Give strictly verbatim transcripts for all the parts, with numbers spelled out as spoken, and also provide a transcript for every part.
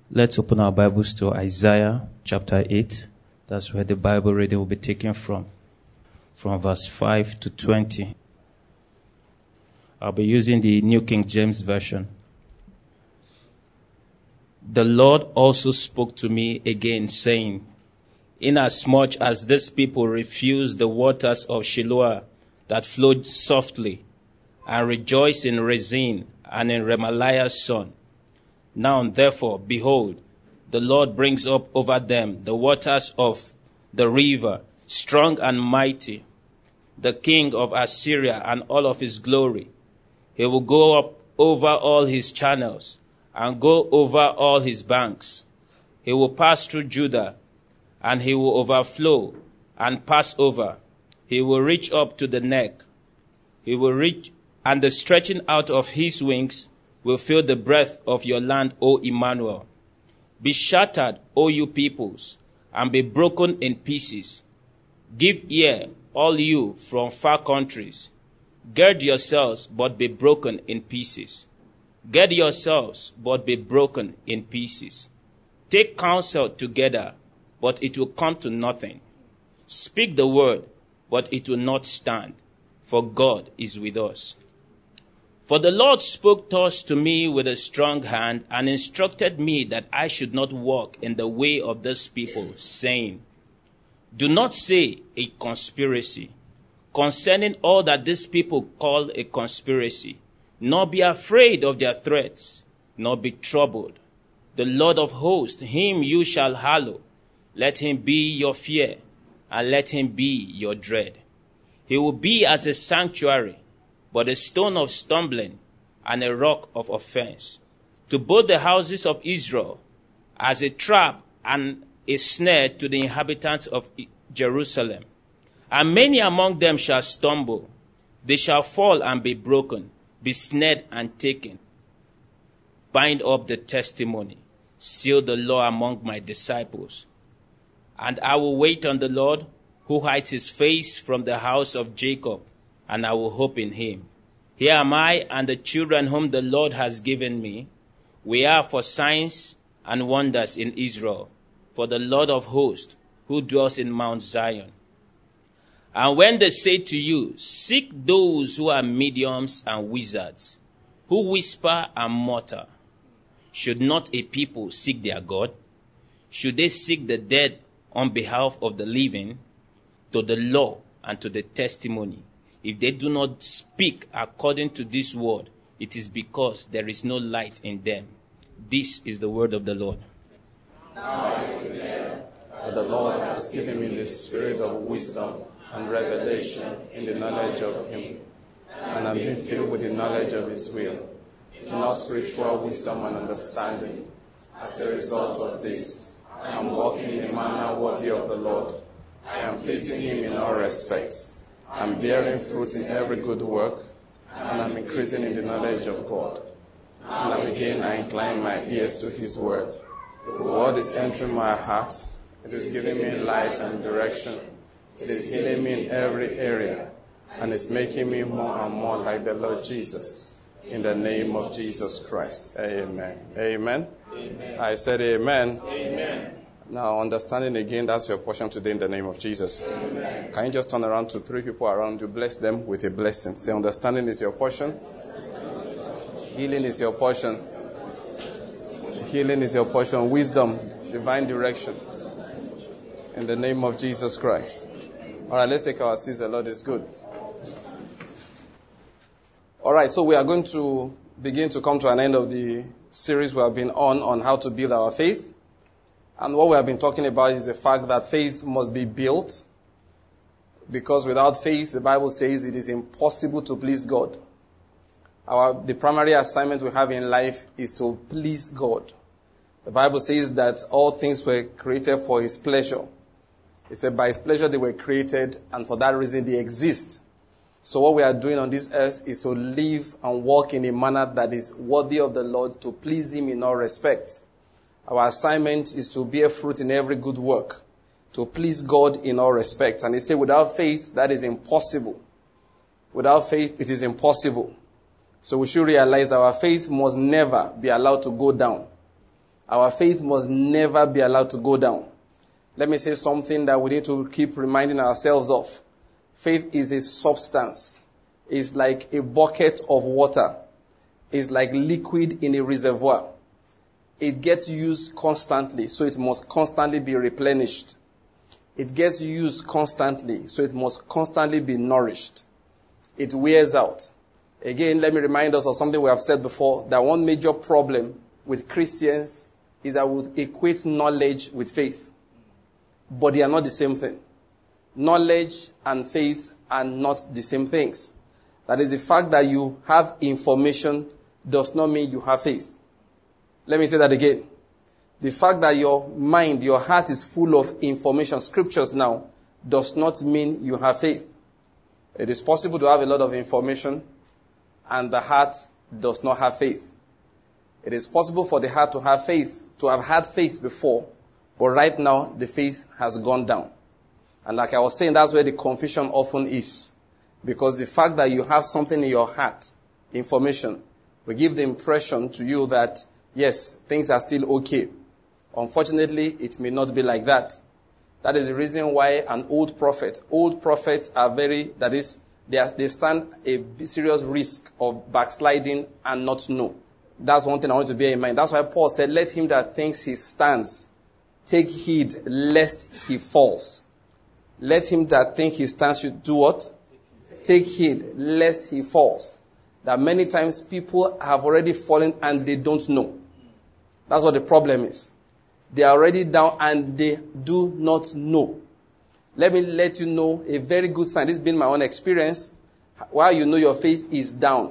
Let's open our Bibles to Isaiah chapter eight. That's where the Bible reading will be taken from, from verse five to twenty. I'll be using the New King James Version. The Lord also spoke to me again, saying, Inasmuch as this people refuse the waters of Shiloah that flowed softly, and rejoice in Rezin and in Remaliah's son, now therefore, behold, the Lord brings up over them the waters of the river, strong and mighty, the king of Assyria and all of his glory. He will go up over all his channels and go over all his banks. He will pass through Judah, and he will overflow and pass over. He will reach up to the neck. He will reach, and the stretching out of his wings will fill the breadth of your land, O Emmanuel. Be shattered, O you peoples, and be broken in pieces. Give ear, all you from far countries. Gird yourselves, but be broken in pieces. Gird yourselves, but be broken in pieces. Take counsel together, but it will come to nothing. Speak the word, but it will not stand, for God is with us. For the Lord spoke thus to me with a strong hand, and instructed me that I should not walk in the way of this people, saying, Do not say a conspiracy concerning all that this people call a conspiracy, nor be afraid of their threats, nor be troubled. The Lord of hosts, him you shall hallow. Let him be your fear, and let him be your dread. He will be as a sanctuary, but a stone of stumbling and a rock of offense, to both the houses of Israel, as a trap and a snare to the inhabitants of Jerusalem. And many among them shall stumble. They shall fall and be broken, be snared and taken. Bind up the testimony, seal the law among my disciples. And I will wait on the Lord, who hides his face from the house of Jacob, and I will hope in him. Here am I and the children whom the Lord has given me. We are for signs and wonders in Israel, for the Lord of hosts, who dwells in Mount Zion. And when they say to you, Seek those who are mediums and wizards, who whisper and mutter, should not a people seek their God? Should they seek the dead on behalf of the living? To the law and to the testimony, if they do not speak according to this word, it is because there is no light in them. This is the word of the Lord. Now I declare that the Lord has given me the spirit of wisdom and revelation in the knowledge of him, and I'm being filled with the knowledge of his will, in all spiritual wisdom and understanding. As a result of this, I am walking in a manner worthy of the Lord. I am pleasing him in all respects. I'm bearing fruit in every good work, and I'm increasing in the knowledge of God. And again I incline my ears to his word. The word is entering my heart. It is giving me light and direction. It is healing me in every area, and it's making me more and more like the Lord Jesus. In the name of Jesus Christ. Amen. Amen. Amen. I said amen. Amen. Now, understanding again, that's your portion today in the name of Jesus. Amen. Can you just turn around to three people around you, bless them with a blessing. Say, understanding is your portion. Healing is your portion. Healing is your portion. Wisdom, divine direction. In the name of Jesus Christ. All right, let's take our seats. The Lord is good. All right, so we are going to begin to come to an end of the series we have been on, on how to build our faith. And what we have been talking about is the fact that faith must be built, because without faith, the Bible says it is impossible to please God. Our, the primary assignment we have in life is to please God. The Bible says that all things were created for his pleasure. It said by his pleasure they were created, and for that reason they exist. So what we are doing on this earth is to live and walk in a manner that is worthy of the Lord, to please him in all respects. Our assignment is to bear fruit in every good work, to please God in all respects. And he said, without faith, that is impossible. Without faith, it is impossible. So we should realize that our faith must never be allowed to go down. Our faith must never be allowed to go down. Let me say something that we need to keep reminding ourselves of. Faith is a substance. It's like a bucket of water. It's like liquid in a reservoir. It gets used constantly, so it must constantly be replenished. It gets used constantly, so it must constantly be nourished. It wears out. Again, let me remind us of something we have said before, that one major problem with Christians is that we equate knowledge with faith. But they are not the same thing. Knowledge and faith are not the same things. That is, the fact that you have information does not mean you have faith. Let me say that again. The fact that your mind, your heart is full of information, scriptures now, does not mean you have faith. It is possible to have a lot of information and the heart does not have faith. It is possible for the heart to have faith, to have had faith before, but right now the faith has gone down. And like I was saying, that's where the confusion often is. Because the fact that you have something in your heart, information, will give the impression to you that, yes, things are still okay. Unfortunately, it may not be like that. That is the reason why an old prophet, old prophets are very, that is, they, are, they stand a serious risk of backsliding and not know. That's one thing I want to bear in mind. That's why Paul said, let him that thinks he stands take heed lest he falls. Let him that think he stands should do what? Take heed lest he falls. That many times people have already fallen and they don't know. That's what the problem is. They are already down and they do not know. Let me let you know a very good sign. This has been my own experience. While you know your faith is down.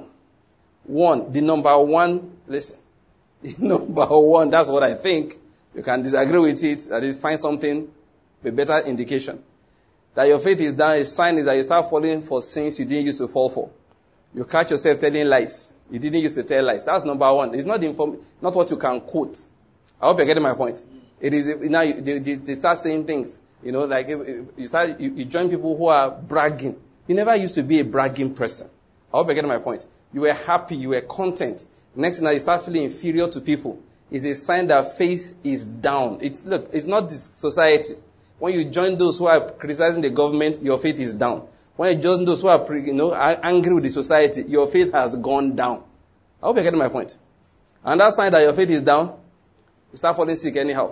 One, the number one, listen, the number one, that's what I think. You can disagree with it, that is, find something, a better indication. That your faith is down, a sign is that you start falling for sins you didn't used to fall for. You catch yourself telling lies. You didn't used to tell lies. That's number one. It's not the inform- not what you can quote. I hope you're getting my point. It is, now you, they, they start saying things, you know, like you start, you, you join people who are bragging. You never used to be a bragging person. I hope you're getting my point. You were happy, you were content. Next thing now you start feeling inferior to people. It's a sign that faith is down. It's, look, it's not this society. When you join those who are criticizing the government, your faith is down. When you join those who are, you know, angry with the society, your faith has gone down. I hope you're getting my point. And that sign that your faith is down, you start falling sick anyhow.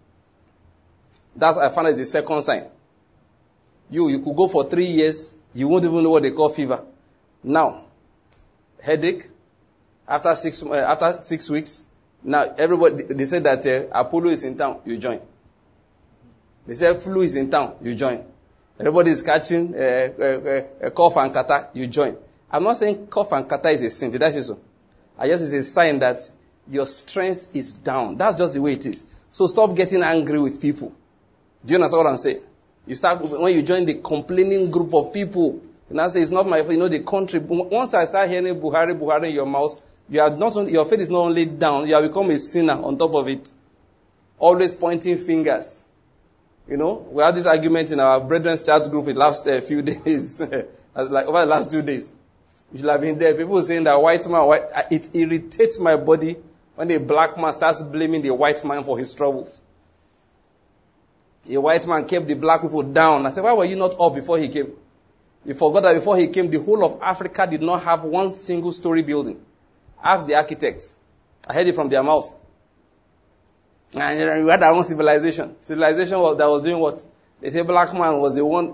That's, I found, is the second sign. You, you could go for three years, you won't even know what they call fever. Now, headache, after six, uh, after six weeks, now everybody, they said that uh, Apollo is in town, you join. They said flu is in town, you join. Everybody is catching uh, uh, uh, a cough and catarrh, you join. I'm not saying cough and catarrh is a sin, did I say so? I just, it's a sign that your strength is down. That's just the way it is. So stop getting angry with people. Do you understand what I'm saying? You start, when you join the complaining group of people, and I say, it's not my fault, you know, the country. Once I start hearing Buhari, Buhari in your mouth, you are not only, your faith is not only down, you have become a sinner on top of it. Always pointing fingers. You know, we had this argument in our Brethren's chat group in the last uh, few days, like over the last two days. You should have been there. People saying that white man, white, it irritates my body when the black man starts blaming the white man for his troubles. The white man kept the black people down. I said, why were you not up before he came? You forgot that before he came, the whole of Africa did not have one single story building. Ask the architects. I heard it from their mouth. And we had our own civilization. Civilization was, that was doing what? They say black man was the one.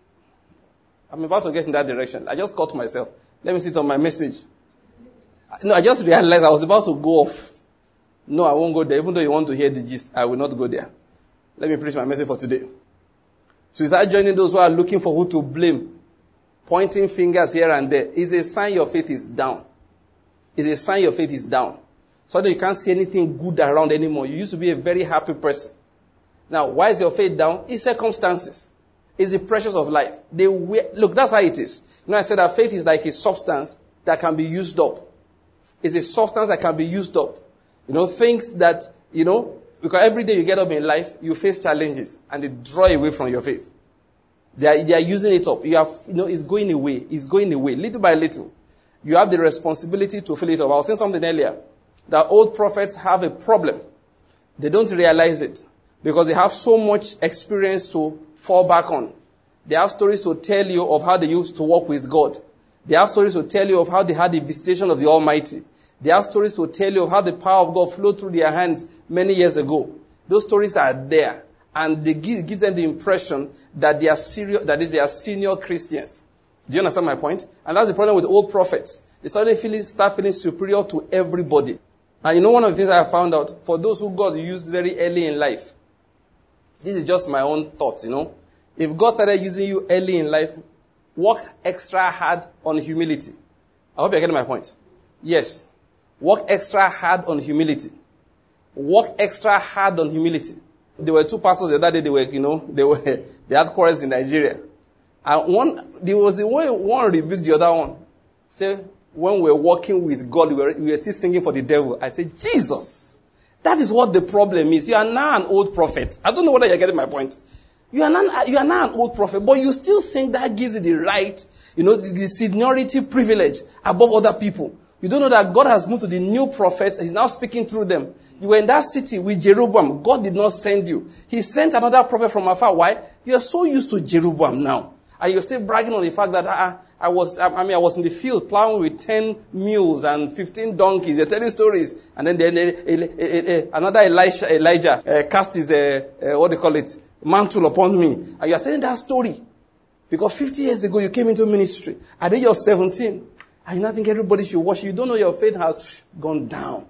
I'm about to get in that direction. I just caught myself. Let me sit on my message. No, I just realized I was about to go off. No, I won't go there. Even though you want to hear the gist, I will not go there. Let me preach my message for today. So you start joining those who are looking for who to blame. Pointing fingers here and there. It's a sign your faith is down. It's a sign your faith is down. So that you can't see anything good around anymore. You used to be a very happy person. Now, why is your faith down? It's circumstances. It's the pressures of life. They wear, look, that's how it is. You know, I said that faith is like a substance that can be used up. It's a substance that can be used up. You know, things that, you know, because every day you get up in life, you face challenges and they draw away from your faith. They are, they are using it up. You have, you know, it's going away. It's going away. Little by little. You have the responsibility to fill it up. I was saying something earlier. That old prophets have a problem. They don't realize it because they have so much experience to fall back on. They have stories to tell you of how they used to walk with God. They have stories to tell you of how they had the visitation of the Almighty. They have stories to tell you of how the power of God flowed through their hands many years ago. Those stories are there, and they give, gives them the impression that they are serious, that is, they are senior Christians. Do you understand my point? And that's the problem with old prophets. They suddenly feeling, start feeling superior to everybody. And you know one of the things I found out, for those who God used very early in life, this is just my own thoughts, you know. If God started using you early in life, work extra hard on humility. I hope you're getting my point. Yes. Work extra hard on humility. Work extra hard on humility. There were two pastors the other day, they were, you know, they were, they had quarrels in Nigeria. And one, there was a way one rebuked the other one. Say, when we were working with God, we were, we were still singing for the devil. I said, Jesus, that is what the problem is. You are now an old prophet. I don't know whether you're getting my point. You are now, you are now an old prophet, but you still think that gives you the right, you know, the, the seniority privilege above other people. You don't know that God has moved to the new prophets. He's now speaking through them. You were in that city with Jeroboam. God did not send you. He sent another prophet from afar. Why? You are so used to Jeroboam now. And you're still bragging on the fact that I, I was, I mean, I was in the field plowing with ten mules and fifteen donkeys. You're telling stories. And then they, they, they, they, they, another Elisha, Elijah uh, cast his, uh, uh, what do you call it, mantle upon me. And you're telling that story. Because fifty years ago you came into ministry. And then you're seventeen. And you now think everybody should worship. You don't know your faith has gone down.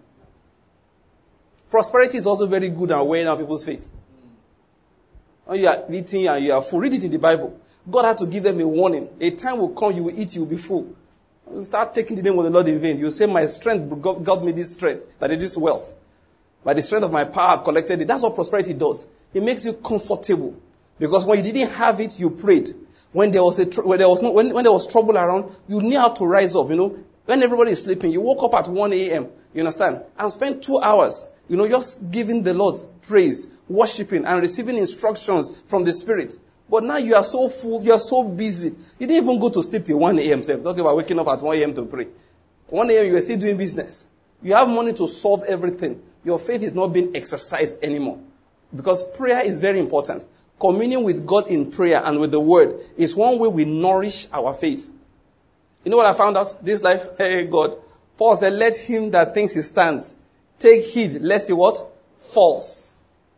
Prosperity is also very good at weighing out people's faith. When you are eating and you are full, read it in the Bible. God had to give them a warning. A time will come, you will eat, you will be full. You start taking the name of the Lord in vain. You say, my strength, God got me this strength, that is this wealth. By the strength of my power, I've collected it. That's what prosperity does. It makes you comfortable. Because when you didn't have it, you prayed. When there was a tr- when there was no when, when there was trouble around, you knew how to rise up. You know, when everybody is sleeping, you woke up at one a.m. You understand, and spent two hours. You know, just giving the Lord praise, worshiping, and receiving instructions from the Spirit. But now you are so full, you are so busy. You didn't even go to sleep till one a.m. Sir, talking about waking up at one a.m. to pray. one a.m. you are still doing business. You have money to solve everything. Your faith is not being exercised anymore, because prayer is very important. Communion with God in prayer and with the Word is one way we nourish our faith. You know what I found out? This life, hey God. Paul said, let him that thinks he stands take heed lest he what? Falls.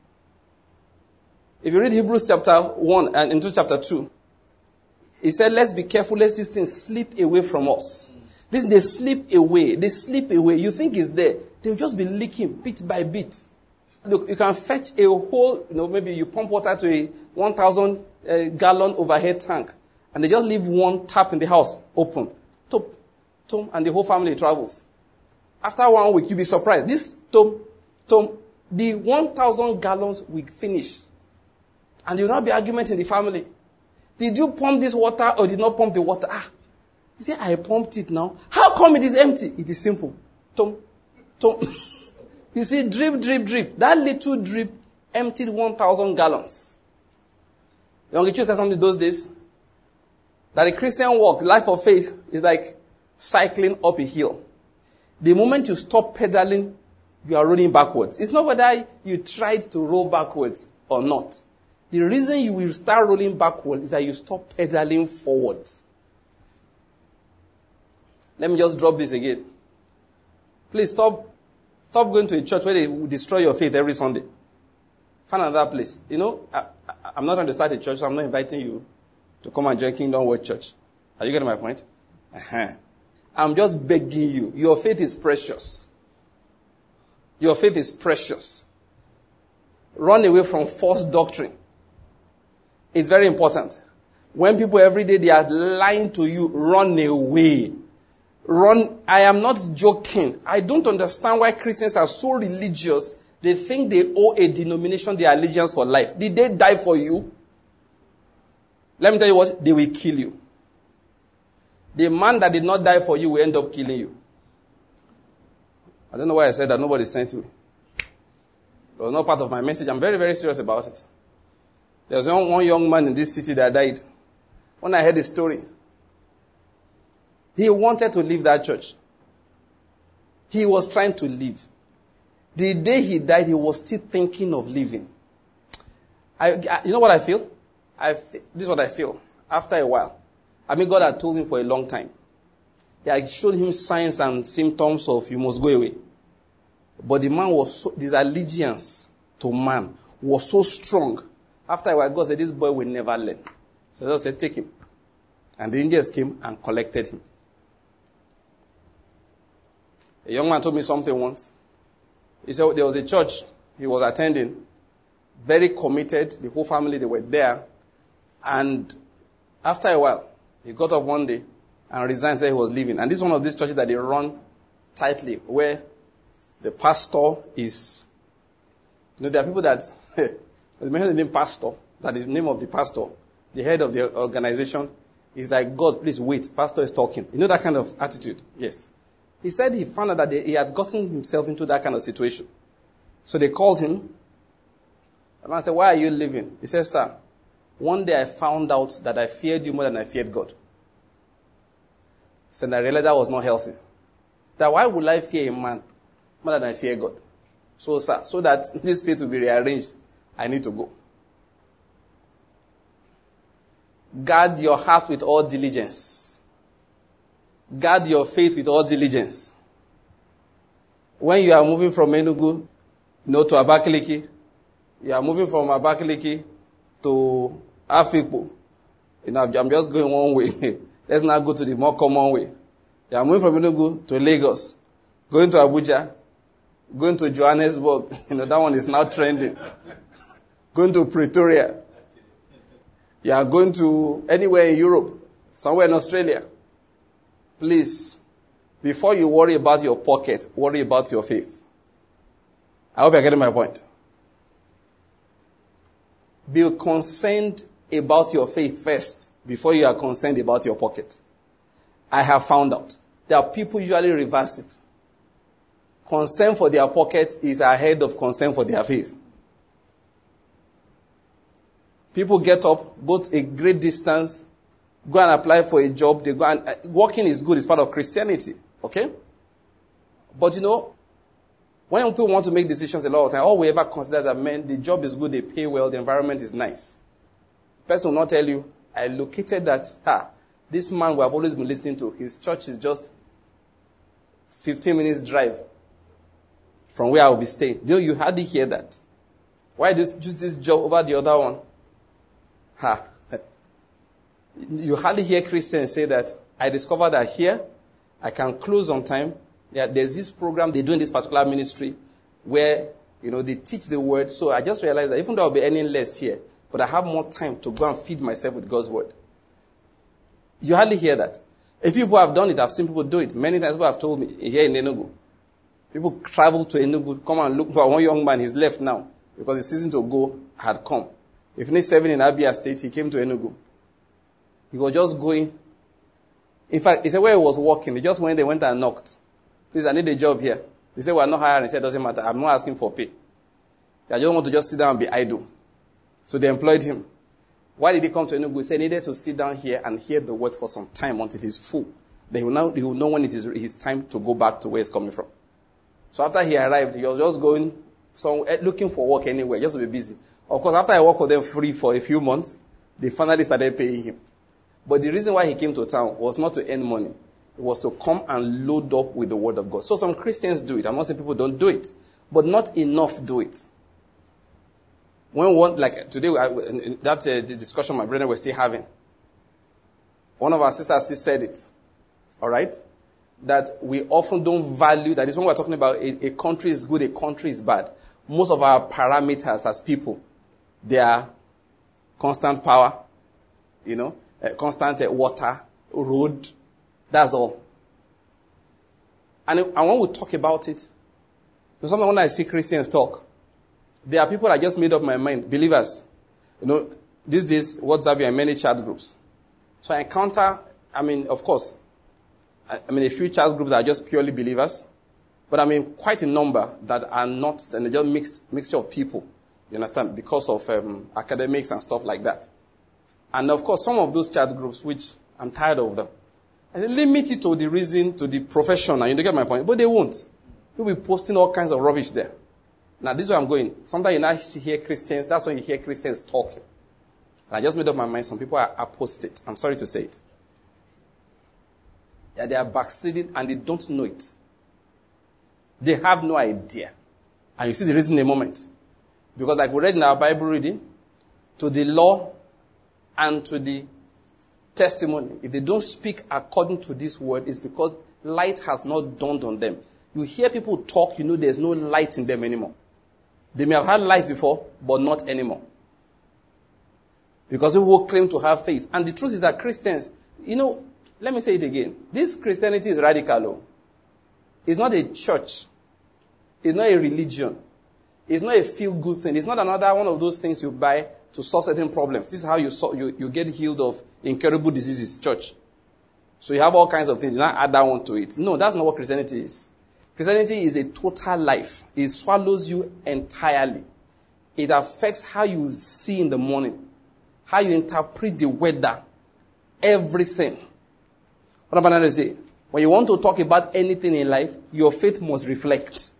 If you read Hebrews chapter one and into chapter two, he said, let's be careful lest these things slip away from us. This, they slip away. They slip away. You think it's there. They'll just be leaking bit by bit. Look, you can fetch a whole, you know, maybe you pump water to a one thousand uh, gallon overhead tank, and they just leave one tap in the house open. Top, tom, and the whole family travels. After one week, you'll be surprised. This tom, tom, the one thousand gallons will finish. And there will not be argument in the family. Did you pump this water or did not pump the water? Ah, you say, I pumped it now. How come it is empty? It is simple. Tom, tom. You see, drip, drip, drip. That little drip emptied one thousand gallons. Young Ichu said something those days. That a Christian walk, life of faith, is like cycling up a hill. The moment you stop pedaling, you are rolling backwards. It's not whether you tried to roll backwards or not. The reason you will start rolling backwards is that you stop pedaling forwards. Let me just drop this again. Please stop Stop going to a church where they will destroy your faith every Sunday. Find another place. You know, I, I, I'm not trying to start a church, so I'm not inviting you to come and join Kingdom Word Church. Are you getting my point? Uh-huh. I'm just begging you. Your faith is precious. Your faith is precious. Run away from false doctrine. It's very important. When people every day they are lying to you, run away. Run. I am not joking. I don't understand why Christians are so religious. They think they owe a denomination their allegiance for life. Did they die for you? Let me tell you what, they will kill you. The man that did not die for you will end up killing you. I don't know why I said that. Nobody sent me. It was not part of my message. I'm very, very serious about it. There was one, one young man in this city that died. When I heard the story, he wanted to leave that church. He was trying to leave. The day he died, he was still thinking of leaving. I, I, you know what I feel? I feel? This is what I feel. After a while, I mean, God had told him for a long time. He had showed him signs and symptoms of you must go away. But the man was so, this allegiance to man was so strong. After a while, God said, this boy will never learn. So God said, take him. And the angels came and collected him. A young man told me something once. He said there was a church he was attending, very committed. The whole family, they were there. And after a while, he got up one day and resigned, said he was leaving. And this is one of these churches that they run tightly, where the pastor is, you know, there are people that, they mention the name pastor, that is the name of the pastor, the head of the organization, is like, God, please wait, pastor is talking. You know that kind of attitude? Yes. He said he found out that they, he had gotten himself into that kind of situation. So they called him. The man said, why are you leaving? He said, sir, one day I found out that I feared you more than I feared God. He said, I realized that was not healthy. That why would I fear a man more than I fear God? So, sir, so that this faith will be rearranged, I need to go. Guard your heart with all diligence. Guard your faith with all diligence. When you are moving from Enugu, you know, to Abakaliki, you are moving from Abakaliki to Afikpo. You know, I'm just going one way. Let's not go to the more common way. You are moving from Enugu to Lagos, going to Abuja, going to Johannesburg. You know, that one is now trending. Going to Pretoria. You are going to anywhere in Europe, somewhere in Australia. Please, before you worry about your pocket, worry about your faith. I hope you're getting my point. Be concerned about your faith first before you are concerned about your pocket. I have found out that people usually reverse it. Concern for their pocket is ahead of concern for their faith. People get up, go a great distance, go and apply for a job. They go and uh, working is good. It's part of Christianity, okay? But you know, when people want to make decisions a lot of time, all we ever consider that, man, the job is good, they pay well, the environment is nice. The person will not tell you, I located that, ha, this man we have always been listening to, his church is just fifteen minutes drive from where I will be staying. Do you hardly hear that? Why do you choose this job over the other one? Ha. You hardly hear Christians say that, I discovered that here, I can close on time. Yeah, there's this program they do in this particular ministry where, you know, they teach the word. So I just realized that even though I'll be earning less here, but I have more time to go and feed myself with God's word. You hardly hear that. If people have done it, I've seen people do it. Many times people have told me here in Enugu. People travel to Enugu, come and look for one young man. He's left now because the season to go had come. He finished serving in Abia State. He came to Enugu. He was just going. In fact, he said where he was working. He just went there, went and knocked. Please, I need a job here. He said, we are not hiring. He said, it doesn't matter. I'm not asking for pay. I just want to just sit down and be idle. So they employed him. Why did he come to Enugu? He said he needed to sit down here and hear the word for some time until he's full. Then he will, now, he will know when it is his time to go back to where he's coming from. So after he arrived, he was just going somewhere, looking for work anywhere, just to be busy. Of course, after I worked with them free for a few months, they finally started paying him. But the reason why he came to town was not to earn money. It was to come and load up with the word of God. So some Christians do it. I'm not saying people don't do it. But not enough do it. When one, like today, that's uh, the discussion my brethren were still having. One of our sisters still said it. All right? That we often don't value, that is when we're talking about a, a country is good, a country is bad. Most of our parameters as people, they are constant power, you know, uh, constant uh, water, road, that's all. And, and when we talk about it, sometimes when I see Christians talk, there are people that just made up my mind, believers. You know, these days, WhatsApp and many chat groups. So I encounter, I mean, of course, I, I mean, a few chat groups that are just purely believers, but I mean, quite a number that are not, and they're just mixed, mixture of people, you understand, because of um, academics and stuff like that. And of course, some of those chat groups, which I'm tired of them, I say, limit it to the reason, to the profession, and you get my point, but they won't. You'll be posting all kinds of rubbish there. Now, this is where I'm going. Sometimes you now hear Christians, that's when you hear Christians talking. And I just made up my mind, some people are apostate. I'm sorry to say it. Yeah, they are backsliding and they don't know it. They have no idea. And you see the reason in a moment. Because like we read in our Bible reading, to the law and to the testimony, if they don't speak according to this word, it's because light has not dawned on them. You hear people talk, you know there's no light in them anymore. They may have had light before, but not anymore. Because people claim to have faith. And the truth is that Christians, you know, let me say it again. This Christianity is radical. It's not a church. It's not a religion. It's not a feel-good thing. It's not another one of those things you buy to solve certain problems. This is how you, solve, you, you get healed of incurable diseases, church. So you have all kinds of things. You not add that one to it. No, that's not what Christianity is. Christianity is a total life. It swallows you entirely. It affects how you see in the morning, how you interpret the weather, everything. What am I trying to say? When you want to talk about anything in life, your faith must reflect.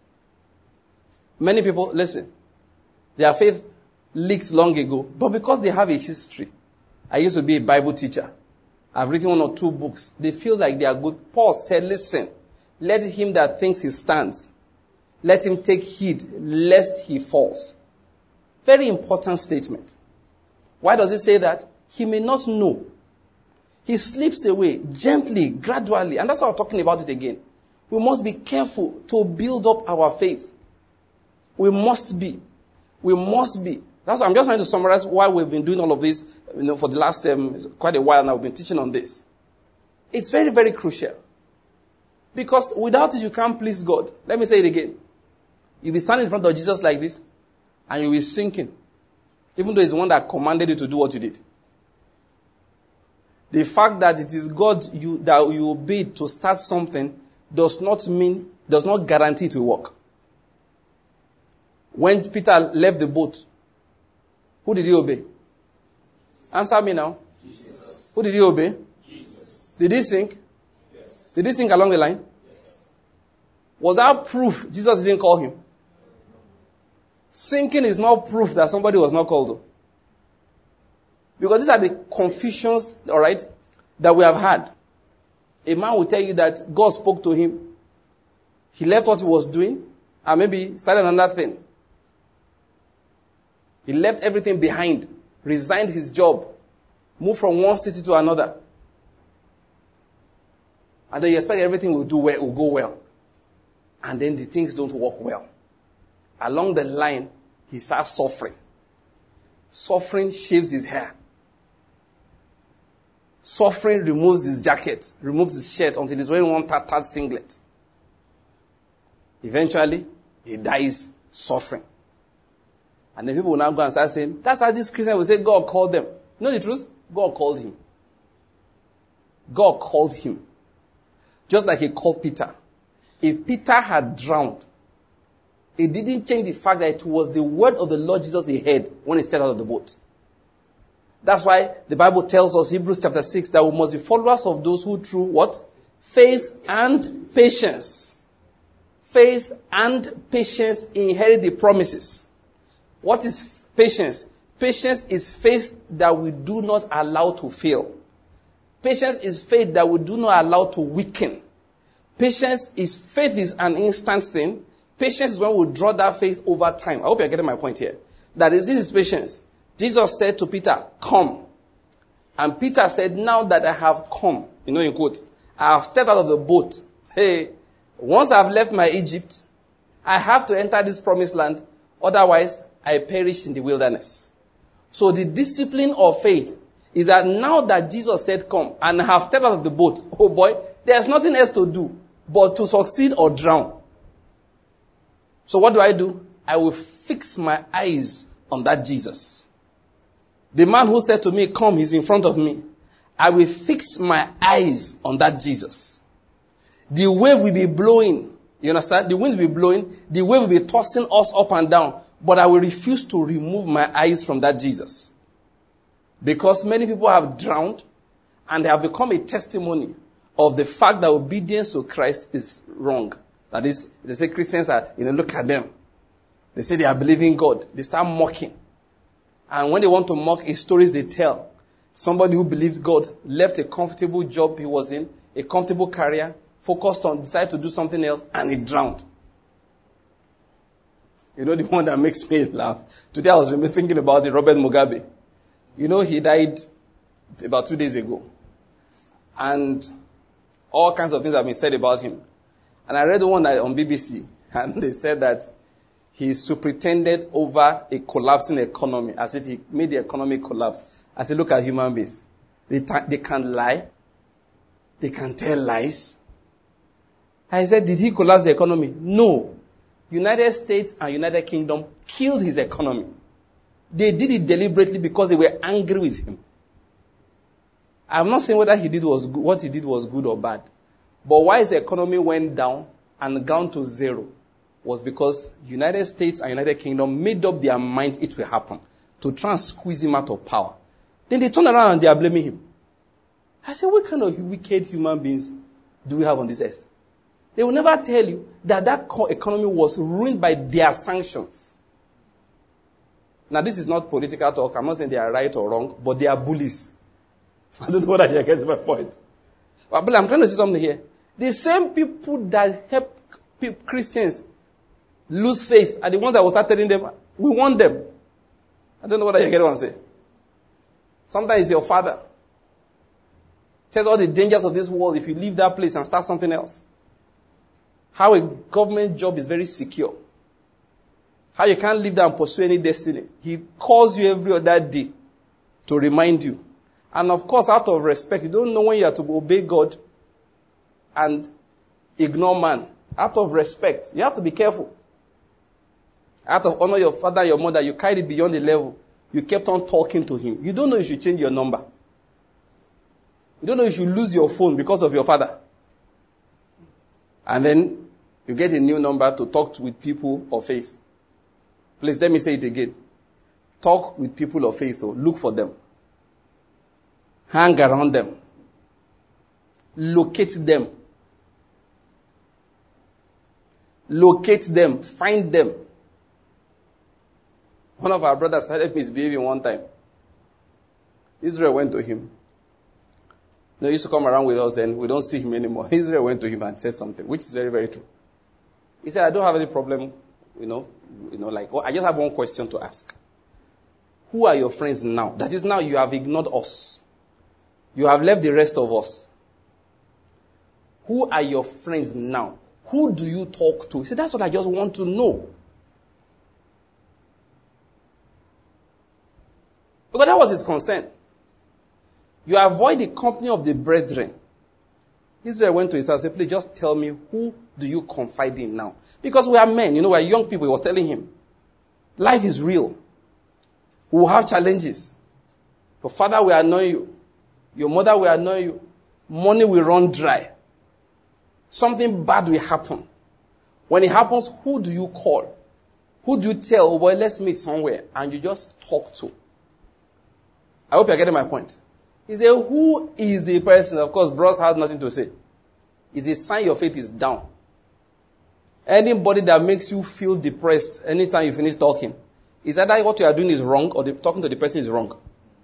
Many people, listen, their faith leaked long ago, but because they have a history. I used to be a Bible teacher. I've written one or two books. They feel like they are good. Paul said, listen, let him that thinks he stands, let him take heed lest he falls. Very important statement. Why does it say that? He may not know. He slips away gently, gradually. And that's why I'm talking about it again. We must be careful to build up our faith. We must be. We must be. That's why I'm just trying to summarize why we've been doing all of this, you know, for the last um, quite a while now. We've been teaching on this. It's very, very crucial. Because without it, you can't please God. Let me say it again. You'll be standing in front of Jesus like this, and you'll be sinking. Even though he's the one that commanded you to do what you did. The fact that it is God you, that you obeyed to start something does not mean, does not guarantee it will work. When Peter left the boat, who did he obey? Answer me now. Jesus. Who did he obey? Jesus. Did he sink? Yes. Did he sink along the line? Yes. Was that proof Jesus didn't call him? Sinking is not proof that somebody was not called though. Because these are the confusions, all right, that we have had. A man will tell you that God spoke to him. He left what he was doing and maybe started another thing. He left everything behind, resigned his job, moved from one city to another. And then you expect everything will do well, will go well. And then the things don't work well. Along the line, he starts suffering. Suffering shaves his hair. Suffering removes his jacket, removes his shirt until he's wearing one tattered singlet. Eventually, he dies suffering. And then people will now go and start saying, that's how this Christian will say God called them. You know the truth? God called him. God called him. Just like he called Peter. If Peter had drowned, it didn't change the fact that it was the word of the Lord Jesus he heard when he stepped out of the boat. That's why the Bible tells us, Hebrews chapter six, that we must be followers of those who through what? Faith and patience. Faith and patience inherit the promises. What is patience? Patience is faith that we do not allow to fail. Patience is faith that we do not allow to weaken. Patience is, faith is an instant thing. Patience is when we draw that faith over time. I hope you're getting my point here. That is, this is patience. Jesus said to Peter, come. And Peter said, now that I have come, you know in quote, I have stepped out of the boat. Hey, once I've left my Egypt, I have to enter this promised land. Otherwise, I perish in the wilderness. So the discipline of faith is that now that Jesus said come and I have stepped out of the boat, oh boy, there's nothing else to do but to succeed or drown. So what do I do? I will fix my eyes on that Jesus. The man who said to me, come, he's in front of me. I will fix my eyes on that Jesus. The wave will be blowing. You understand? The wind will be blowing. The wave will be tossing us up and down. But I will refuse to remove my eyes from that Jesus. Because many people have drowned and they have become a testimony of the fact that obedience to Christ is wrong. That is, they say Christians are, you know, look at them. They say they are believing God. They start mocking. And when they want to mock, it's stories they tell. Somebody who believed God left a comfortable job he was in, a comfortable career, focused on, decided to do something else, and he drowned. You know the one that makes me laugh? Today I was thinking about the Robert Mugabe. You know he died about two days ago. And all kinds of things have been said about him. And I read one on B B C, and they said that he superintended over a collapsing economy, as if he made the economy collapse. I said, look at human beings. They, ta- they can lie. They can tell lies. I said, did he collapse the economy? No. United States and United Kingdom killed his economy. They did it deliberately because they were angry with him. I'm not saying whether he did was good, what he did was good or bad. But why his economy went down and down to zero was because United States and United Kingdom made up their mind it will happen to try and squeeze him out of power. Then they turn around and they are blaming him. I said, what kind of wicked human beings do we have on this earth? They will never tell you that that economy was ruined by their sanctions. Now, this is not political talk. I'm not saying they are right or wrong, but they are bullies. I don't know whether you're getting my point. But I'm trying to say something here. The same people that help Christians lose faith are the ones that will start telling them, we want them. I don't know whether you get what I'm saying. Sometimes it's your father. Tells all the dangers of this world if you leave that place and start something else. How a government job is very secure. How you can't live there and pursue any destiny. He calls you every other day to remind you. And of course, out of respect, you don't know when you have to obey God and ignore man. Out of respect, you have to be careful. Out of honor your father and your mother, you carried it beyond the level. You kept on talking to him. You don't know you should change your number. You don't know you should lose your phone because of your father. And then you get a new number to talk to, with people of faith. Please, let me say it again. Talk with people of faith. Or look for them. Hang around them. Locate them. Locate them. Find them. One of our brothers started misbehaving one time. Israel went to him. No, he used to come around with us then. We don't see him anymore. Israel went to him and said something, which is very, very true. He said, I don't have any problem, you know, you know, like, oh, I just have one question to ask. Who are your friends now? That is, now you have ignored us. You have left the rest of us. Who are your friends now? Who do you talk to? He said, that's what I just want to know. Because that was his concern. You avoid the company of the brethren. Israel went to his house and said, please just tell me, who do you confide in now? Because we are men, you know, we are young people. He was telling him, life is real. We will have challenges. Your father will annoy you. Your mother will annoy you. Money will run dry. Something bad will happen. When it happens, who do you call? Who do you tell, oh boy, let's meet somewhere? And you just talk to. I hope you're getting my point. He said, who is the person? Of course, bros has nothing to say. It's a sign your faith is down. Anybody that makes you feel depressed anytime you finish talking, is either what you are doing is wrong or the, talking to the person is wrong.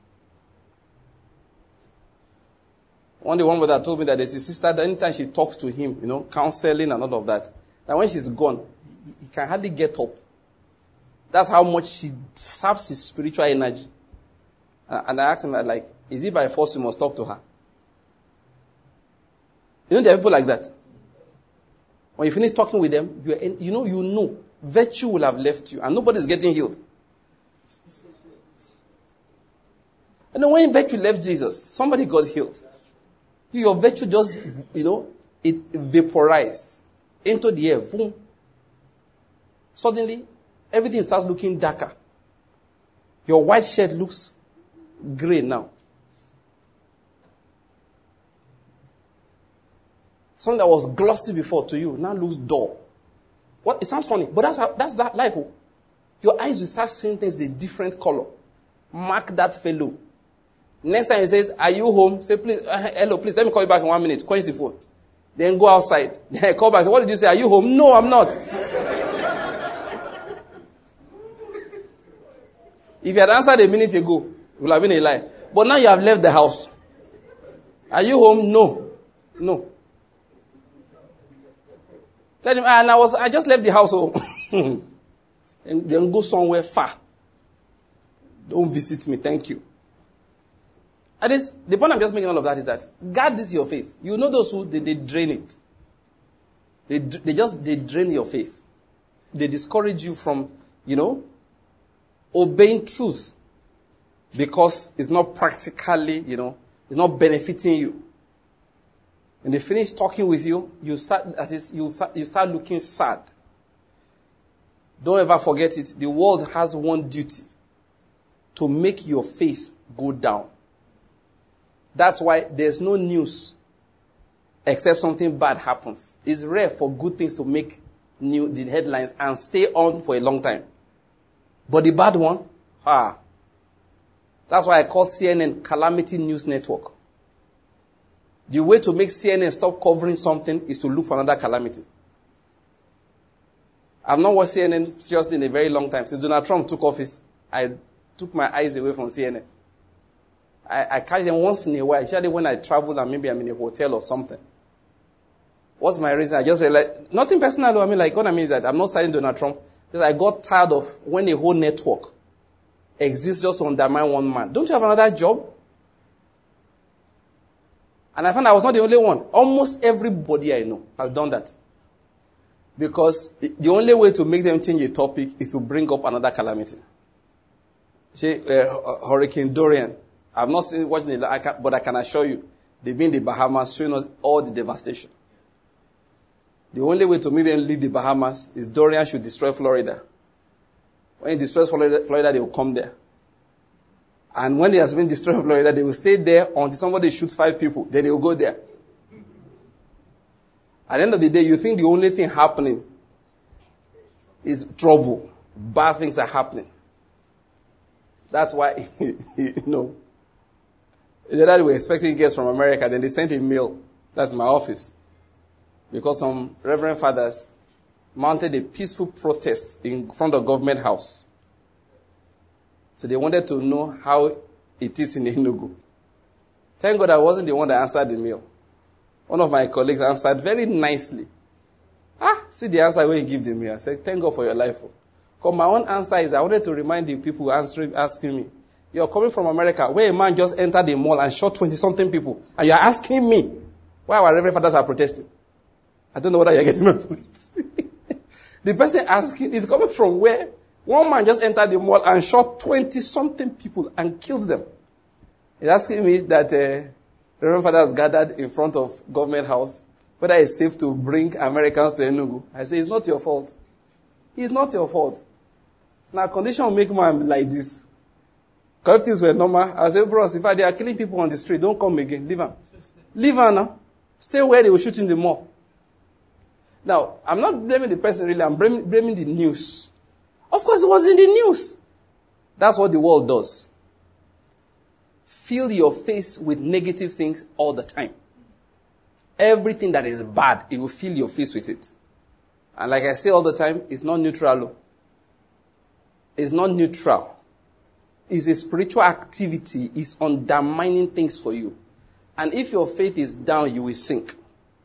One day, one brother told me that there's a sister that anytime she talks to him, you know, counseling and all of that, that when she's gone, he, he can hardly get up. That's how much she saps his spiritual energy. Uh, and I asked him, like, is it by force you must talk to her? You know, there are people like that. When you finish talking with them, you, are, you know, you know, virtue will have left you, and nobody's getting healed. And then when virtue left Jesus, somebody got healed. Your virtue just, you know, it vaporized into the air. Boom. Suddenly, everything starts looking darker. Your white shirt looks gray now. Something that was glossy before to you now looks dull. What? It sounds funny, but that's how, that's that life. Your eyes will start seeing things in a different color. Mark that fellow. Next time he says, are you home? Say, please, uh, hello, please, let me call you back in one minute. Quench the phone. Then go outside. Then I call back. Say, what did you say? Are you home? No, I'm not. If you had answered a minute ago, it would have been a lie. But now you have left the house. Are you home? No. No. Tell him, ah, and I was, I just left the house. Oh. And then go somewhere far. Don't visit me. Thank you. And this, the point I'm just making all of that is that guard this your faith. You know those who, they, they drain it. They, they just, they drain your faith. They discourage you from, you know, obeying truth. Because it's not practically, you know, it's not benefiting you. When they finish talking with you, you start, that is, you, you start looking sad. Don't ever forget it. The world has one duty. To make your faith go down. That's why there's no news except something bad happens. It's rare for good things to make new the headlines and stay on for a long time. But the bad one, ah, that's why I call C N N Calamity News Network. The way to make C N N stop covering something is to look for another calamity. I've not watched C N N seriously in a very long time. Since Donald Trump took office, I took my eyes away from C N N. I, I catch them once in a while, usually when I travel and maybe I'm in a hotel or something. What's my reason? I just realized, nothing personal, I mean, like, what I mean is that I'm not citing Donald Trump, because I got tired of when a whole network exists just to undermine one man. Don't you have another job? And I found I was not the only one. Almost everybody I know has done that. Because the only way to make them change a topic is to bring up another calamity. See, uh, Hurricane Dorian. I've not seen watching it, but I can assure you, they've been in the Bahamas showing us all the devastation. The only way to make them leave the Bahamas is Dorian should destroy Florida. When he destroys Florida, Florida, they will come there. And when he has been destroying Florida, they will stay there until somebody shoots five people. Then they will go there. At the end of the day, you think the only thing happening is trouble. Bad things are happening. That's why, you know, the other day we were expecting guests from America, then they sent a mail. That's my office. Because some reverend fathers mounted a peaceful protest in front of government house. So they wanted to know how it is in Enugu. Thank God I wasn't the one that answered the mail. One of my colleagues answered very nicely. Ah, see the answer when he gave the mail. I said, thank God for your life. Because my own answer is, I wanted to remind the people answering, asking me, you're coming from America, where a man just entered the mall and shot twenty-something people. And you're asking me why our reverend fathers are protesting. I don't know whether you're getting my point. The person asking is coming from where one man just entered the mall and shot twenty-something people and killed them. He's asking me that uh, Reverend Fathers gathered in front of government house, whether it's safe to bring Americans to Enugu. I say, it's not your fault. It's not your fault. Now, condition will make man like this. Because if things were normal, I say, bros, in fact, they are killing people on the street. Don't come again. Leave them. Leave them now. Stay where they will shoot in the mall. Now, I'm not blaming the person really. I'm blaming, blaming the news. Of course, it was in the news. That's what the world does. Fill your face with negative things all the time. Everything that is bad, it will fill your face with it. And like I say all the time, it's not neutral. It's not neutral. It's a spiritual activity. It's undermining things for you. And if your faith is down, you will sink.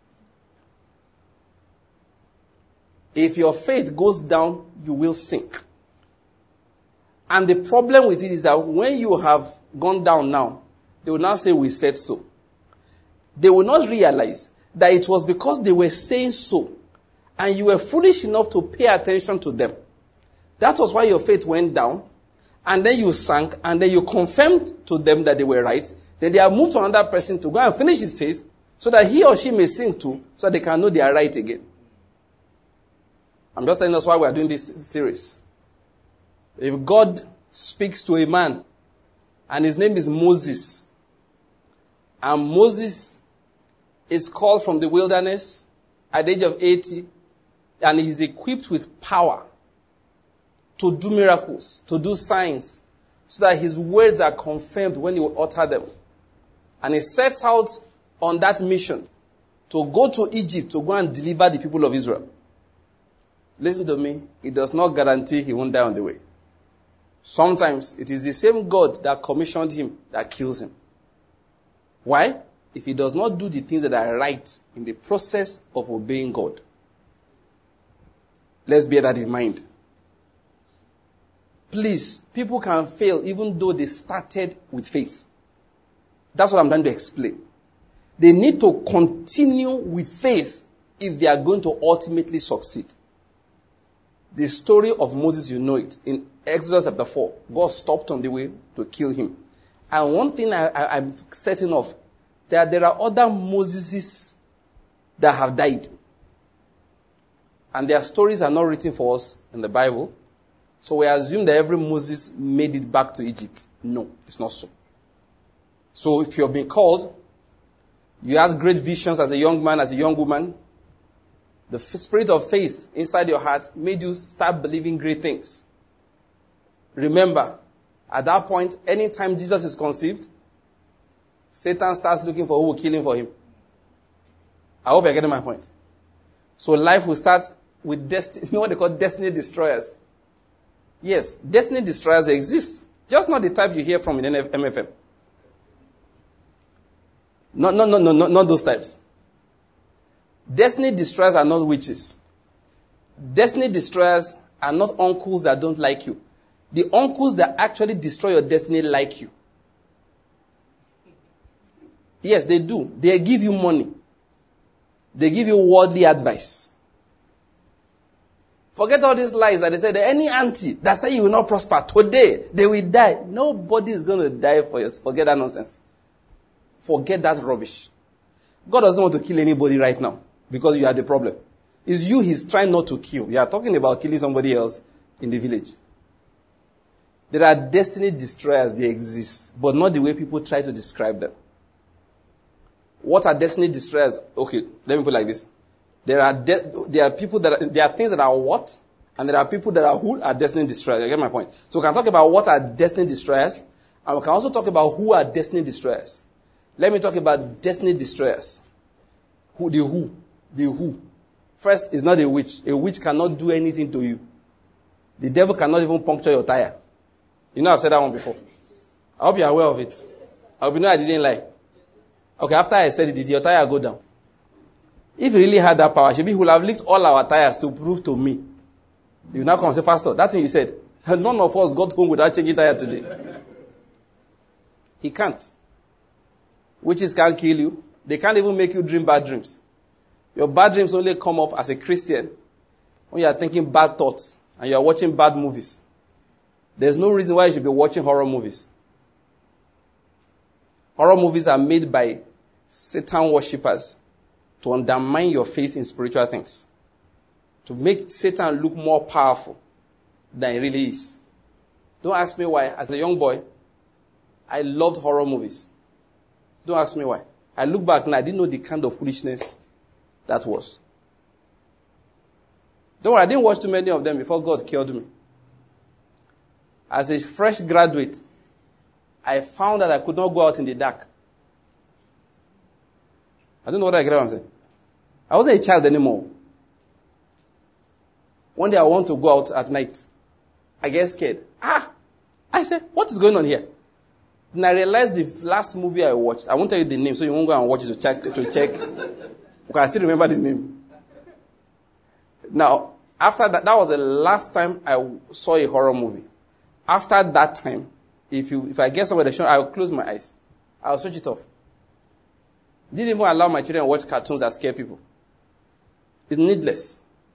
If your faith goes down, you will sink. And the problem with it is that when you have gone down now, they will now say, we said so. They will not realize that it was because they were saying so, and you were foolish enough to pay attention to them. That was why your faith went down, and then you sank, and then you confirmed to them that they were right. Then they have moved to another person to go and finish his faith, so that he or she may sink too, so that they can know they are right again. I'm just telling us why we are doing this series. If God speaks to a man, and his name is Moses, and Moses is called from the wilderness at the age of eighty, and he's equipped with power to do miracles, to do signs, so that his words are confirmed when he will utter them. And he sets out on that mission to go to Egypt to go and deliver the people of Israel. Listen to me, it does not guarantee he won't die on the way. Sometimes it is the same God that commissioned him that kills him. Why? If he does not do the things that are right in the process of obeying God. Let's bear that in mind. Please, people can fail even though they started with faith. That's what I'm trying to explain. They need to continue with faith if they are going to ultimately succeed. The story of Moses, you know it. In Exodus chapter four, God stopped on the way to kill him. And one thing I, I, I'm certain of, that there are other Moseses that have died. And their stories are not written for us in the Bible. So we assume that every Moses made it back to Egypt. No, it's not so. So if you have been called, you had great visions as a young man, as a young woman, the spirit of faith inside your heart made you start believing great things. Remember, at that point, anytime Jesus is conceived, Satan starts looking for who will kill him for him. I hope you're getting my point. So life will start with destiny. You know what they call destiny destroyers? Yes, destiny destroyers exist. Just not the type you hear from in M F M. No, no, no, no, no, not those types. Destiny destroyers are not witches. Destiny destroyers are not uncles that don't like you. The uncles that actually destroy your destiny like you. Yes, they do. They give you money. They give you worldly advice. Forget all these lies that they said. Any auntie that say you will not prosper today, they will die. Nobody is going to die for you. Forget that nonsense. Forget that rubbish. God doesn't want to kill anybody right now because you are the problem. It's you he's trying not to kill. You are talking about killing somebody else in the village. There are destiny destroyers. They exist, but not the way people try to describe them. What are destiny destroyers? Okay, let me put it like this. There are de- there are people that are, there are things that are what, and there are people that are who are destiny destroyers. You get my point? So we can talk about what are destiny destroyers, and we can also talk about who are destiny destroyers. Let me talk about destiny destroyers. Who the who? The who. First, is not a witch. A witch cannot do anything to you. The devil cannot even puncture your tire. You know I've said that one before. I hope you're aware of it. I hope you know I didn't lie. Okay, after I said it, did your tire go down? If he really had that power, he would have licked all our tires to prove to me. You now come and say, Pastor, that thing you said, none of us got home without changing tire today. He can't. Witches can't kill you. They can't even make you dream bad dreams. Your bad dreams only come up as a Christian when you are thinking bad thoughts and you are watching bad movies. There's no reason why you should be watching horror movies. Horror movies are made by Satan worshippers to undermine your faith in spiritual things. To make Satan look more powerful than he really is. Don't ask me why. As a young boy, I loved horror movies. Don't ask me why. I look back and I didn't know the kind of foolishness that was. Don't worry, I didn't watch too many of them before God cured me. As a fresh graduate, I found that I could not go out in the dark. I don't know what I get what I'm saying. I wasn't a child anymore. One day I want to go out at night. I get scared. Ah! I said, what is going on here? And I realized the last movie I watched, I won't tell you the name, so you won't go and watch it to check, to check. Because I still remember the name. Now, after that, that was the last time I saw a horror movie. After that time, if you, if I get somewhere to show, I will close my eyes. I will switch it off. Didn't even allow my children to watch cartoons that scare people. It's needless.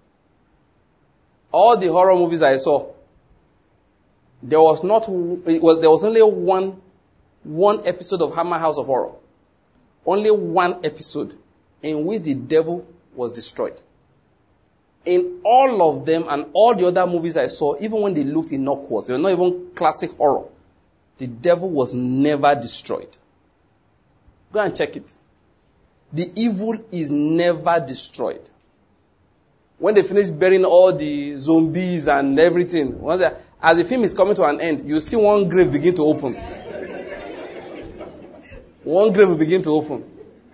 All the horror movies I saw, there was not, it was, there was only one, one episode of Hammer House of Horror. Only one episode in which the devil was destroyed. In all of them and all the other movies I saw, even when they looked innocuous, they were not even classic horror, the devil was never destroyed. Go and check it. The evil is never destroyed. When they finish burying all the zombies and everything, once they, as the film is coming to an end, you see one grave begin to open. One grave will begin to open.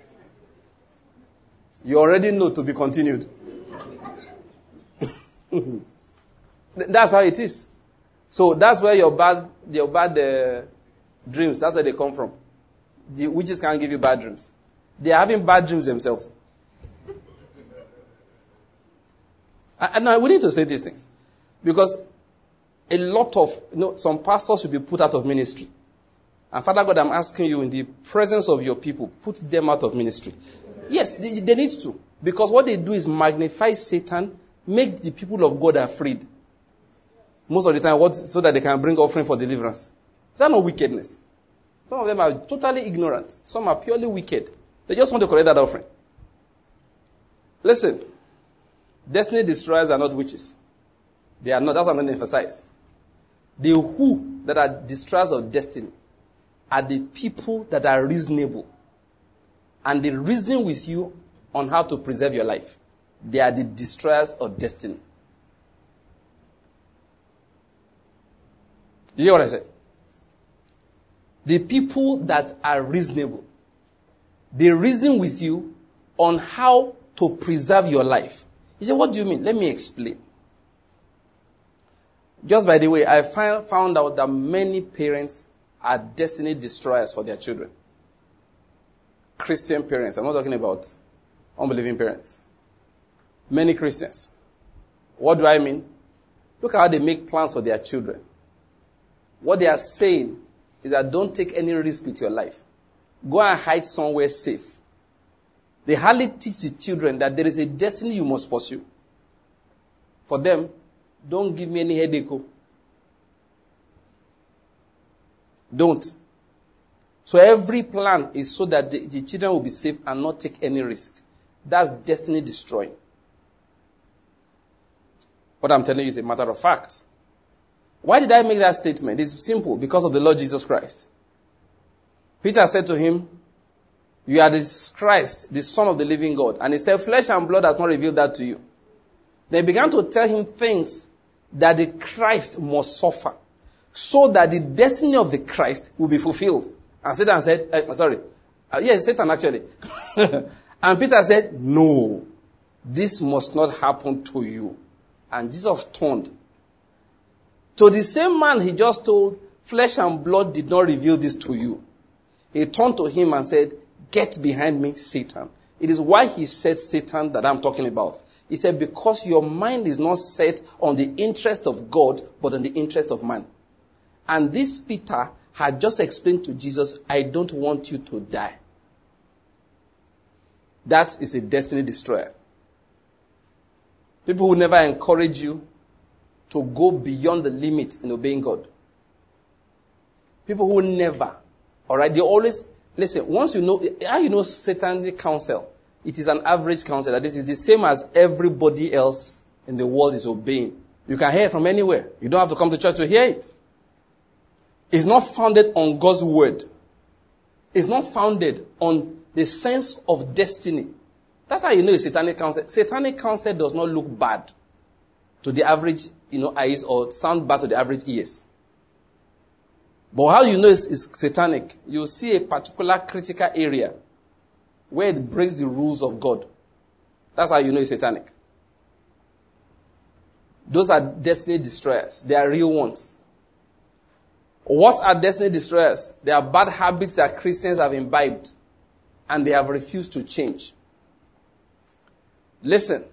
You already know to be continued. That's how it is. So that's where your bad, your bad uh, dreams, that's where they come from. The witches can't give you bad dreams. They are having bad dreams themselves. And now we need to say these things. Because a lot of, you know, some pastors should be put out of ministry. And Father God, I'm asking you in the presence of your people, put them out of ministry. Yes, they, they need to. Because what they do is magnify Satan, make the people of God afraid. Most of the time, what, so that they can bring offering for deliverance. Is that not wickedness? Some of them are totally ignorant. Some are purely wicked. They just want to collect that offering. Listen. Destiny destroyers are not witches. They are not. That's what I'm going to emphasize. The who that are destroyers of destiny are the people that are reasonable. And they reason with you on how to preserve your life. They are the destroyers of destiny. You hear what I said? The people that are reasonable. They reason with you on how to preserve your life. You say, what do you mean? Let me explain. Just by the way, I find, found out that many parents are destiny destroyers for their children. Christian parents. I'm not talking about unbelieving parents. Many Christians. What do I mean? Look at how they make plans for their children. What they are saying is that don't take any risk with your life. Go and hide somewhere safe. They hardly teach the children that there is a destiny you must pursue. For them, don't give me any headache. Don't. So every plan is so that the, the children will be safe and not take any risk. That's destiny destroying. What I'm telling you is a matter of fact. Why did I make that statement? It's simple. Because of the Lord Jesus Christ. Peter said to him, you are the Christ, the Son of the living God. And he said, flesh and blood has not revealed that to you. They began to tell him things that the Christ must suffer, so that the destiny of the Christ will be fulfilled. And Satan said, uh, sorry, uh, yes, Satan actually. And Peter said, no, this must not happen to you. And Jesus turned. To the same man he just told, flesh and blood did not reveal this to you. He turned to him and said, get behind me, Satan. It is why he said Satan that I'm talking about. He said, because your mind is not set on the interest of God, but on the interest of man. And this Peter had just explained to Jesus, I don't want you to die. That is a destiny destroyer. People who never encourage you to go beyond the limit in obeying God. People who never, all right, they always, listen, once you know, how you know Satanic counsel, it is an average counsel. That this is the same as everybody else in the world is obeying. You can hear it from anywhere. You don't have to come to church to hear it. It's not founded on God's word. It's not founded on the sense of destiny. That's how you know it's satanic counsel. Satanic counsel does not look bad to the average, you know, eyes or sound bad to the average ears. But how you know it's, it's satanic, you see a particular critical area where it breaks the rules of God. That's how you know it's satanic. Those are destiny destroyers. They are real ones. What are destiny destroyers? They are bad habits that Christians have imbibed and they have refused to change. Listen.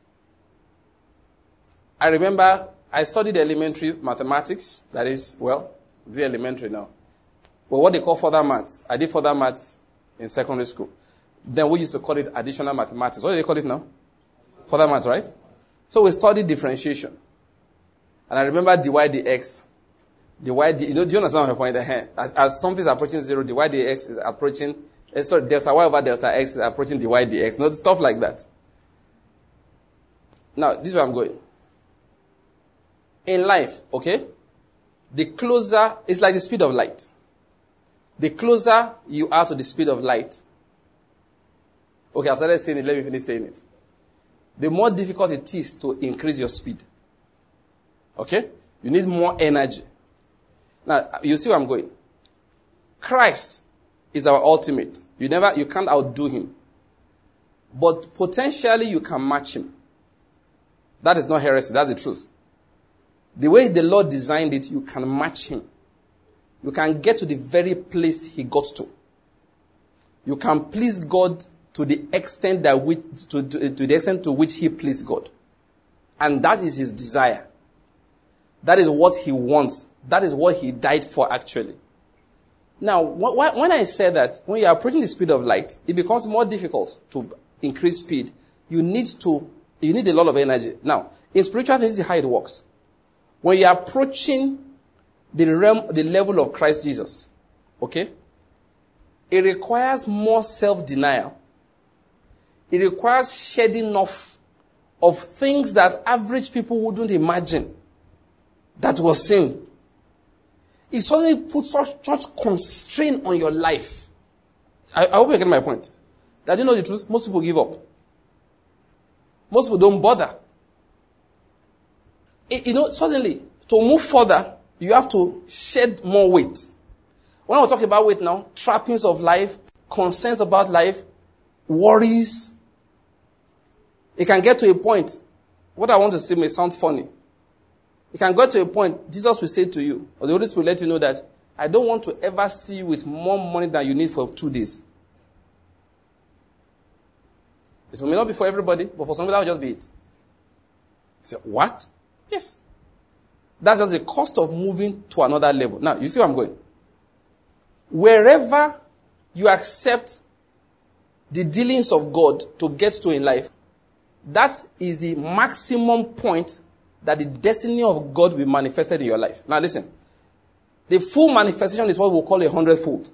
I remember I studied elementary mathematics. That is, well, it's elementary now. But what they call further maths. I did further maths in secondary school. Then we used to call it additional mathematics. What do they call it now? Further maths, right? So we studied differentiation. And I remember dy dx. The y, you know, do you understand my point? As, as something is approaching zero, the y dx is approaching, uh, sorry, delta y over delta x is approaching the y dx. No, stuff like that. Now, this is where I'm going. In life, okay, the closer, it's like the speed of light. The closer you are to the speed of light. Okay, I started saying it, let me finish saying it. The more difficult it is to increase your speed. Okay? You need more energy. Now, you see where I'm going. Christ is our ultimate. You never, you can't outdo him. But potentially you can match him. That is not heresy, that's the truth. The way the Lord designed it, you can match him. You can get to the very place he got to. You can please God to the extent that which, to, to, to the extent to which he pleased God. And that is his desire. That is what he wants. That is what he died for, actually. Now, wh- when I say that, when you are approaching the speed of light, it becomes more difficult to increase speed. You need to, you need a lot of energy. Now, in spiritual things, this is how it works. When you are approaching the realm, the level of Christ Jesus, okay, it requires more self-denial. It requires shedding off of things that average people wouldn't imagine that was sin. It suddenly puts such, such constraint on your life. I, I hope you get my point. That you know the truth, most people give up. Most people don't bother. It, you know, suddenly, to move further, you have to shed more weight. When we're talking about weight now, trappings of life, concerns about life, worries, it can get to a point, what I want to say may sound funny. It can get to a point, Jesus will say to you, or the Holy Spirit will let you know that, I don't want to ever see you with more money than you need for two days. This may not be for everybody, but for somebody that will just be it. You say, what? Yes. That's just the cost of moving to another level. Now, you see where I'm going? Wherever you accept the dealings of God to get to in life, that is the maximum point that the destiny of God will be manifested in your life. Now listen, the full manifestation is what we'll call a hundredfold.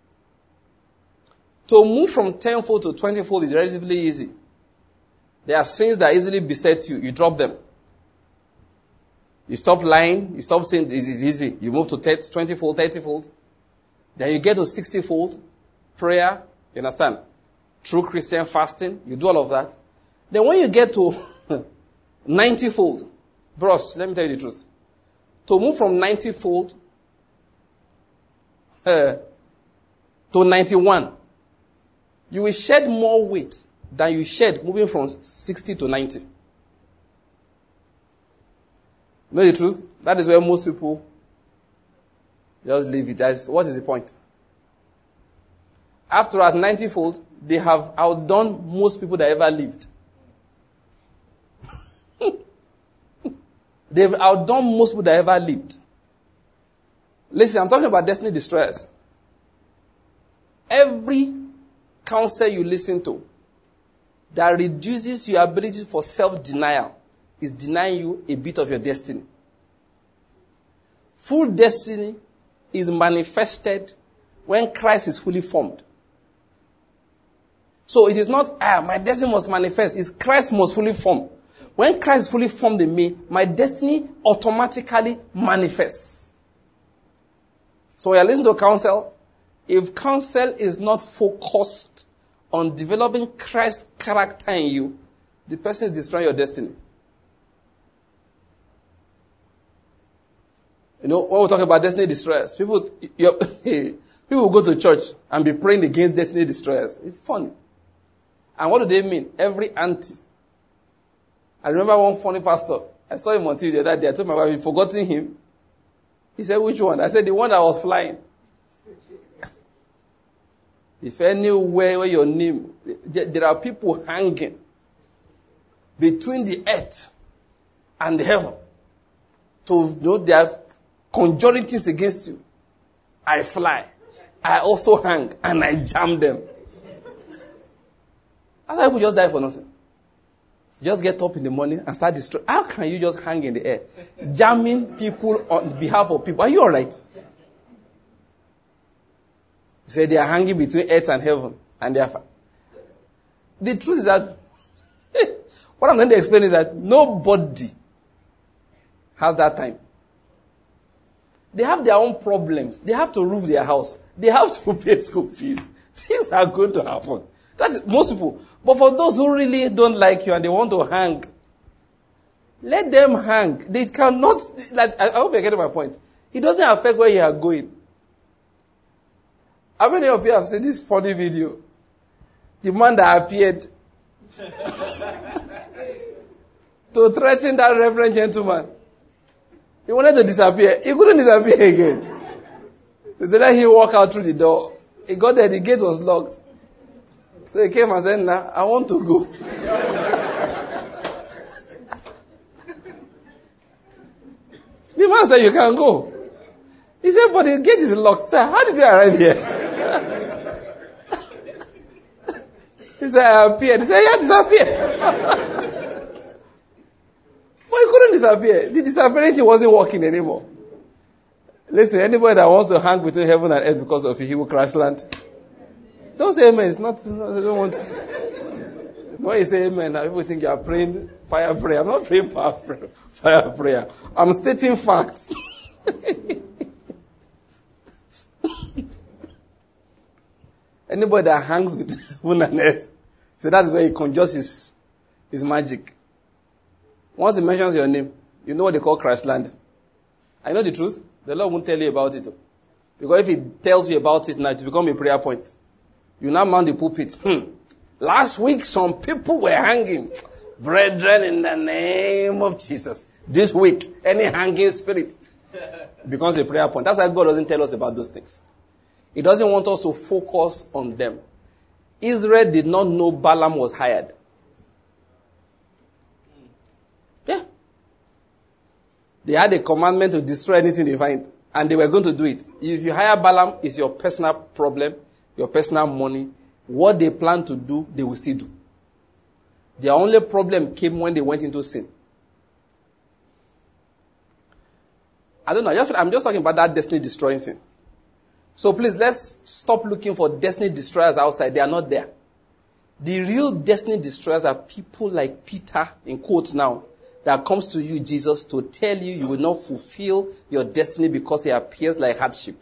To move from tenfold to twentyfold is relatively easy. There are sins that easily beset you. You drop them. You stop lying. You stop saying it's easy. You move to twentyfold, thirtyfold. Then you get to sixtyfold. Prayer. You understand? True Christian fasting. You do all of that. Then when you get to ninetyfold, bros, let me tell you the truth. To move from ninetyfold uh, to ninety-one, you will shed more weight than you shed moving from sixty to ninety. Know the truth? That is where most people just leave it. That's, what is the point? After at ninetyfold, they have outdone most people that ever lived. They've outdone most people that ever lived. Listen, I'm talking about destiny destroyers. Every counsel you listen to that reduces your ability for self-denial is denying you a bit of your destiny. Full destiny is manifested when Christ is fully formed. So it is not, ah, my destiny must manifest. It's Christ must fully form. When Christ is fully formed in me, my destiny automatically manifests. So when you listen to counsel, if counsel is not focused on developing Christ's character in you, the person is destroying your destiny. You know, when we talk about destiny destroyers, people, people go to church and be praying against destiny destroyers. It's funny. And what do they mean? Every auntie. I remember one funny pastor. I saw him on T V the other day. I told my wife, you've forgotten him. He said, which one? I said, the one that was flying. If anywhere where your name, there are people hanging between the earth and the heaven. To you know they are conjuring things against you. I fly. I also hang and I jam them. Other people just die for nothing. Just get up in the morning and start destroying. How can you just hang in the air? Jamming people on behalf of people. Are you alright? He said they are hanging between earth and heaven. And they are fine. The truth is that, what I'm going to explain is that nobody has that time. They have their own problems. They have to roof their house. They have to pay school fees. Things are going to happen. That is most people. But for those who really don't like you and they want to hang, let them hang. They cannot, like, I hope you're getting my point. It doesn't affect where you are going. How many of you have seen this funny video? The man that appeared to threaten that reverend gentleman. He wanted to disappear. He couldn't disappear again. They said that he walked out through the door. He got there, the gate was locked. So he came and said, nah, I want to go. The man said, you can go. He said, but the gate is locked. Sir, how did you arrive here? He said, I appeared. He said, yeah, disappear. But he couldn't disappear. The disappearance wasn't working anymore. Listen, anybody that wants to hang between heaven and earth because of you, he will crash land. Don't say amen. It's not, I don't want. When you say amen, now people think you are praying fire prayer. I'm not praying fire prayer. Fire prayer. I'm stating facts. Anybody that hangs between heaven and earth, so that is where he conjures his, his magic. Once he mentions your name, you know what they call crash land. I know the truth. The Lord won't tell you about it. Because if he tells you about it now, it will become a prayer point. You now mount the pulpit. Hmm. Last week, some people were hanging. Brethren, in the name of Jesus. This week, any hanging spirit becomes a prayer point. That's why God doesn't tell us about those things. He doesn't want us to focus on them. Israel did not know Balaam was hired. Yeah. They had a commandment to destroy anything they find. And they were going to do it. If you hire Balaam, it's your personal problem, your personal money. What they plan to do, they will still do. Their only problem came when they went into sin. I don't know. I'm just talking about that destiny destroying thing. So please, let's stop looking for destiny destroyers outside. They are not there. The real destiny destroyers are people like Peter, in quotes now, that comes to you, Jesus, to tell you you will not fulfill your destiny because it appears like hardship.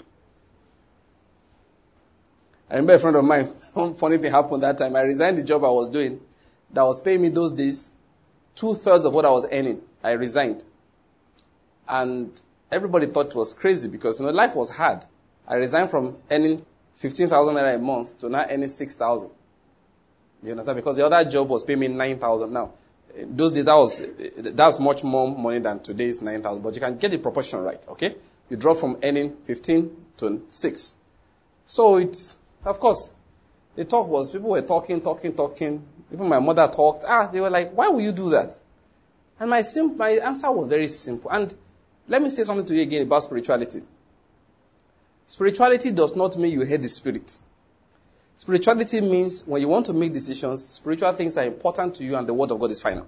I remember a friend of mine, one funny thing happened that time. I resigned the job I was doing that was paying me those days two-thirds of what I was earning. I resigned. And everybody thought it was crazy because, you know, life was hard. I resigned from earning fifteen thousand naira a month to now earning six thousand. You understand? Because the other job was paying me nine thousand now. Those days, that was, that's much more money than today's nine thousand. But you can get the proportion right, okay? You drop from earning fifteen to six. So it's, of course, the talk was, people were talking, talking, talking. Even my mother talked. Ah, they were like, why would you do that? And my sim- my answer was very simple. And let me say something to you again about spirituality. Spirituality does not mean you hate the spirit. Spirituality means when you want to make decisions, spiritual things are important to you and the word of God is final.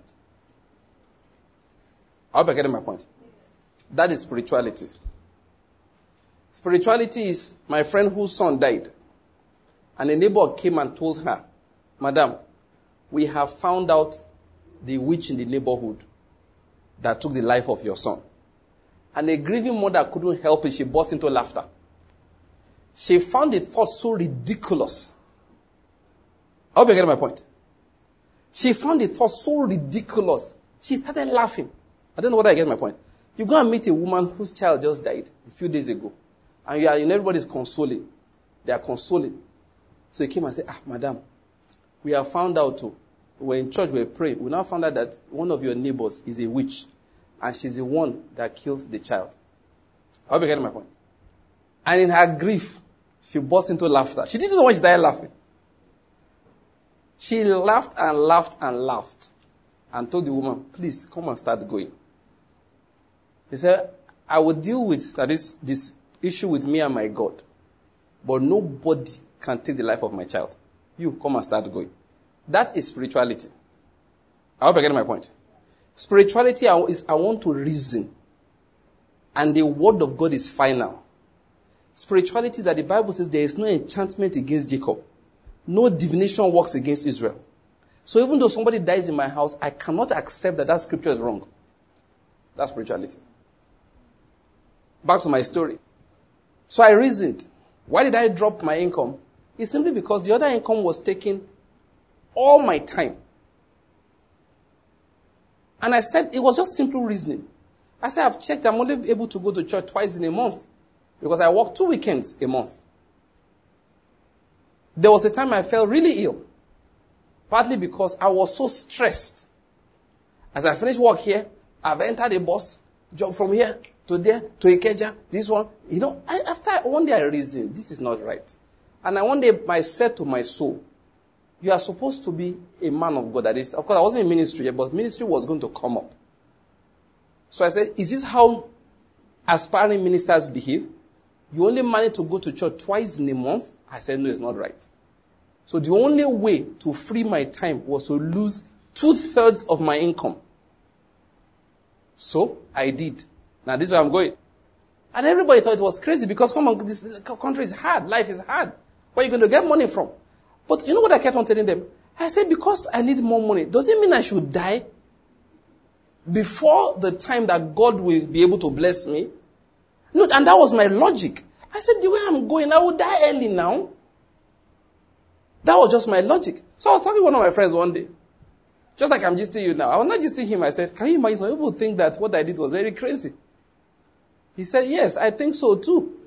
I hope you're getting my point. That is spirituality. Spirituality is my friend whose son died. And a neighbor came and told her, Madam, we have found out the witch in the neighborhood that took the life of your son. And a grieving mother couldn't help it. She burst into laughter. She found the thought so ridiculous. I hope you get my point. She found the thought so ridiculous. She started laughing. I don't know whether I get my point. You go and meet a woman whose child just died a few days ago. And you are, and everybody's consoling. They are consoling. So he came and said, ah, madam, we have found out, too. We were in church, we were praying. We now found out that one of your neighbors is a witch. And she's the one that killed the child. I hope you get my point. And in her grief, she burst into laughter. She didn't know when she started laughing. She laughed and laughed and laughed. And told the woman, please, come and start going. He said, I will deal with that is, this issue with me and my God. But nobody can take the life of my child. You, come and start going. That is spirituality. I hope I get my point. Spirituality is I want to reason. And the word of God is final. Spirituality is that the Bible says there is no enchantment against Jacob. No divination works against Israel. So even though somebody dies in my house, I cannot accept that that scripture is wrong. That's spirituality. Back to my story. So I reasoned. Why did I drop my income? It's simply because the other income was taking all my time. And I said, it was just simple reasoning. I said, I've checked, I'm only able to go to church twice in a month. Because I work two weekends a month. There was a time I felt really ill. Partly because I was so stressed. As I finished work here, I've entered a bus, job from here, to there, to Ikeja, this one. You know, I, after one day I reasoned, this is not right. And I one day I said to my soul, you are supposed to be a man of God. That is, of course, I wasn't in ministry yet, but ministry was going to come up. So I said, is this how aspiring ministers behave? You only manage to go to church twice in a month? I said, no, it's not right. So the only way to free my time was to lose two-thirds of my income. So I did. Now this is where I'm going. And everybody thought it was crazy because, come on, this country is hard. Life is hard. Where are you going to get money from? But you know what I kept on telling them? I said, because I need more money, does it mean I should die before the time that God will be able to bless me? No, and that was my logic. I said, the way I'm going, I will die early now. That was just my logic. So I was talking to one of my friends one day. Just like I'm gisting you now. I was not gisting him. I said, can you imagine some people think that what I did was very crazy? He said, yes, I think so too.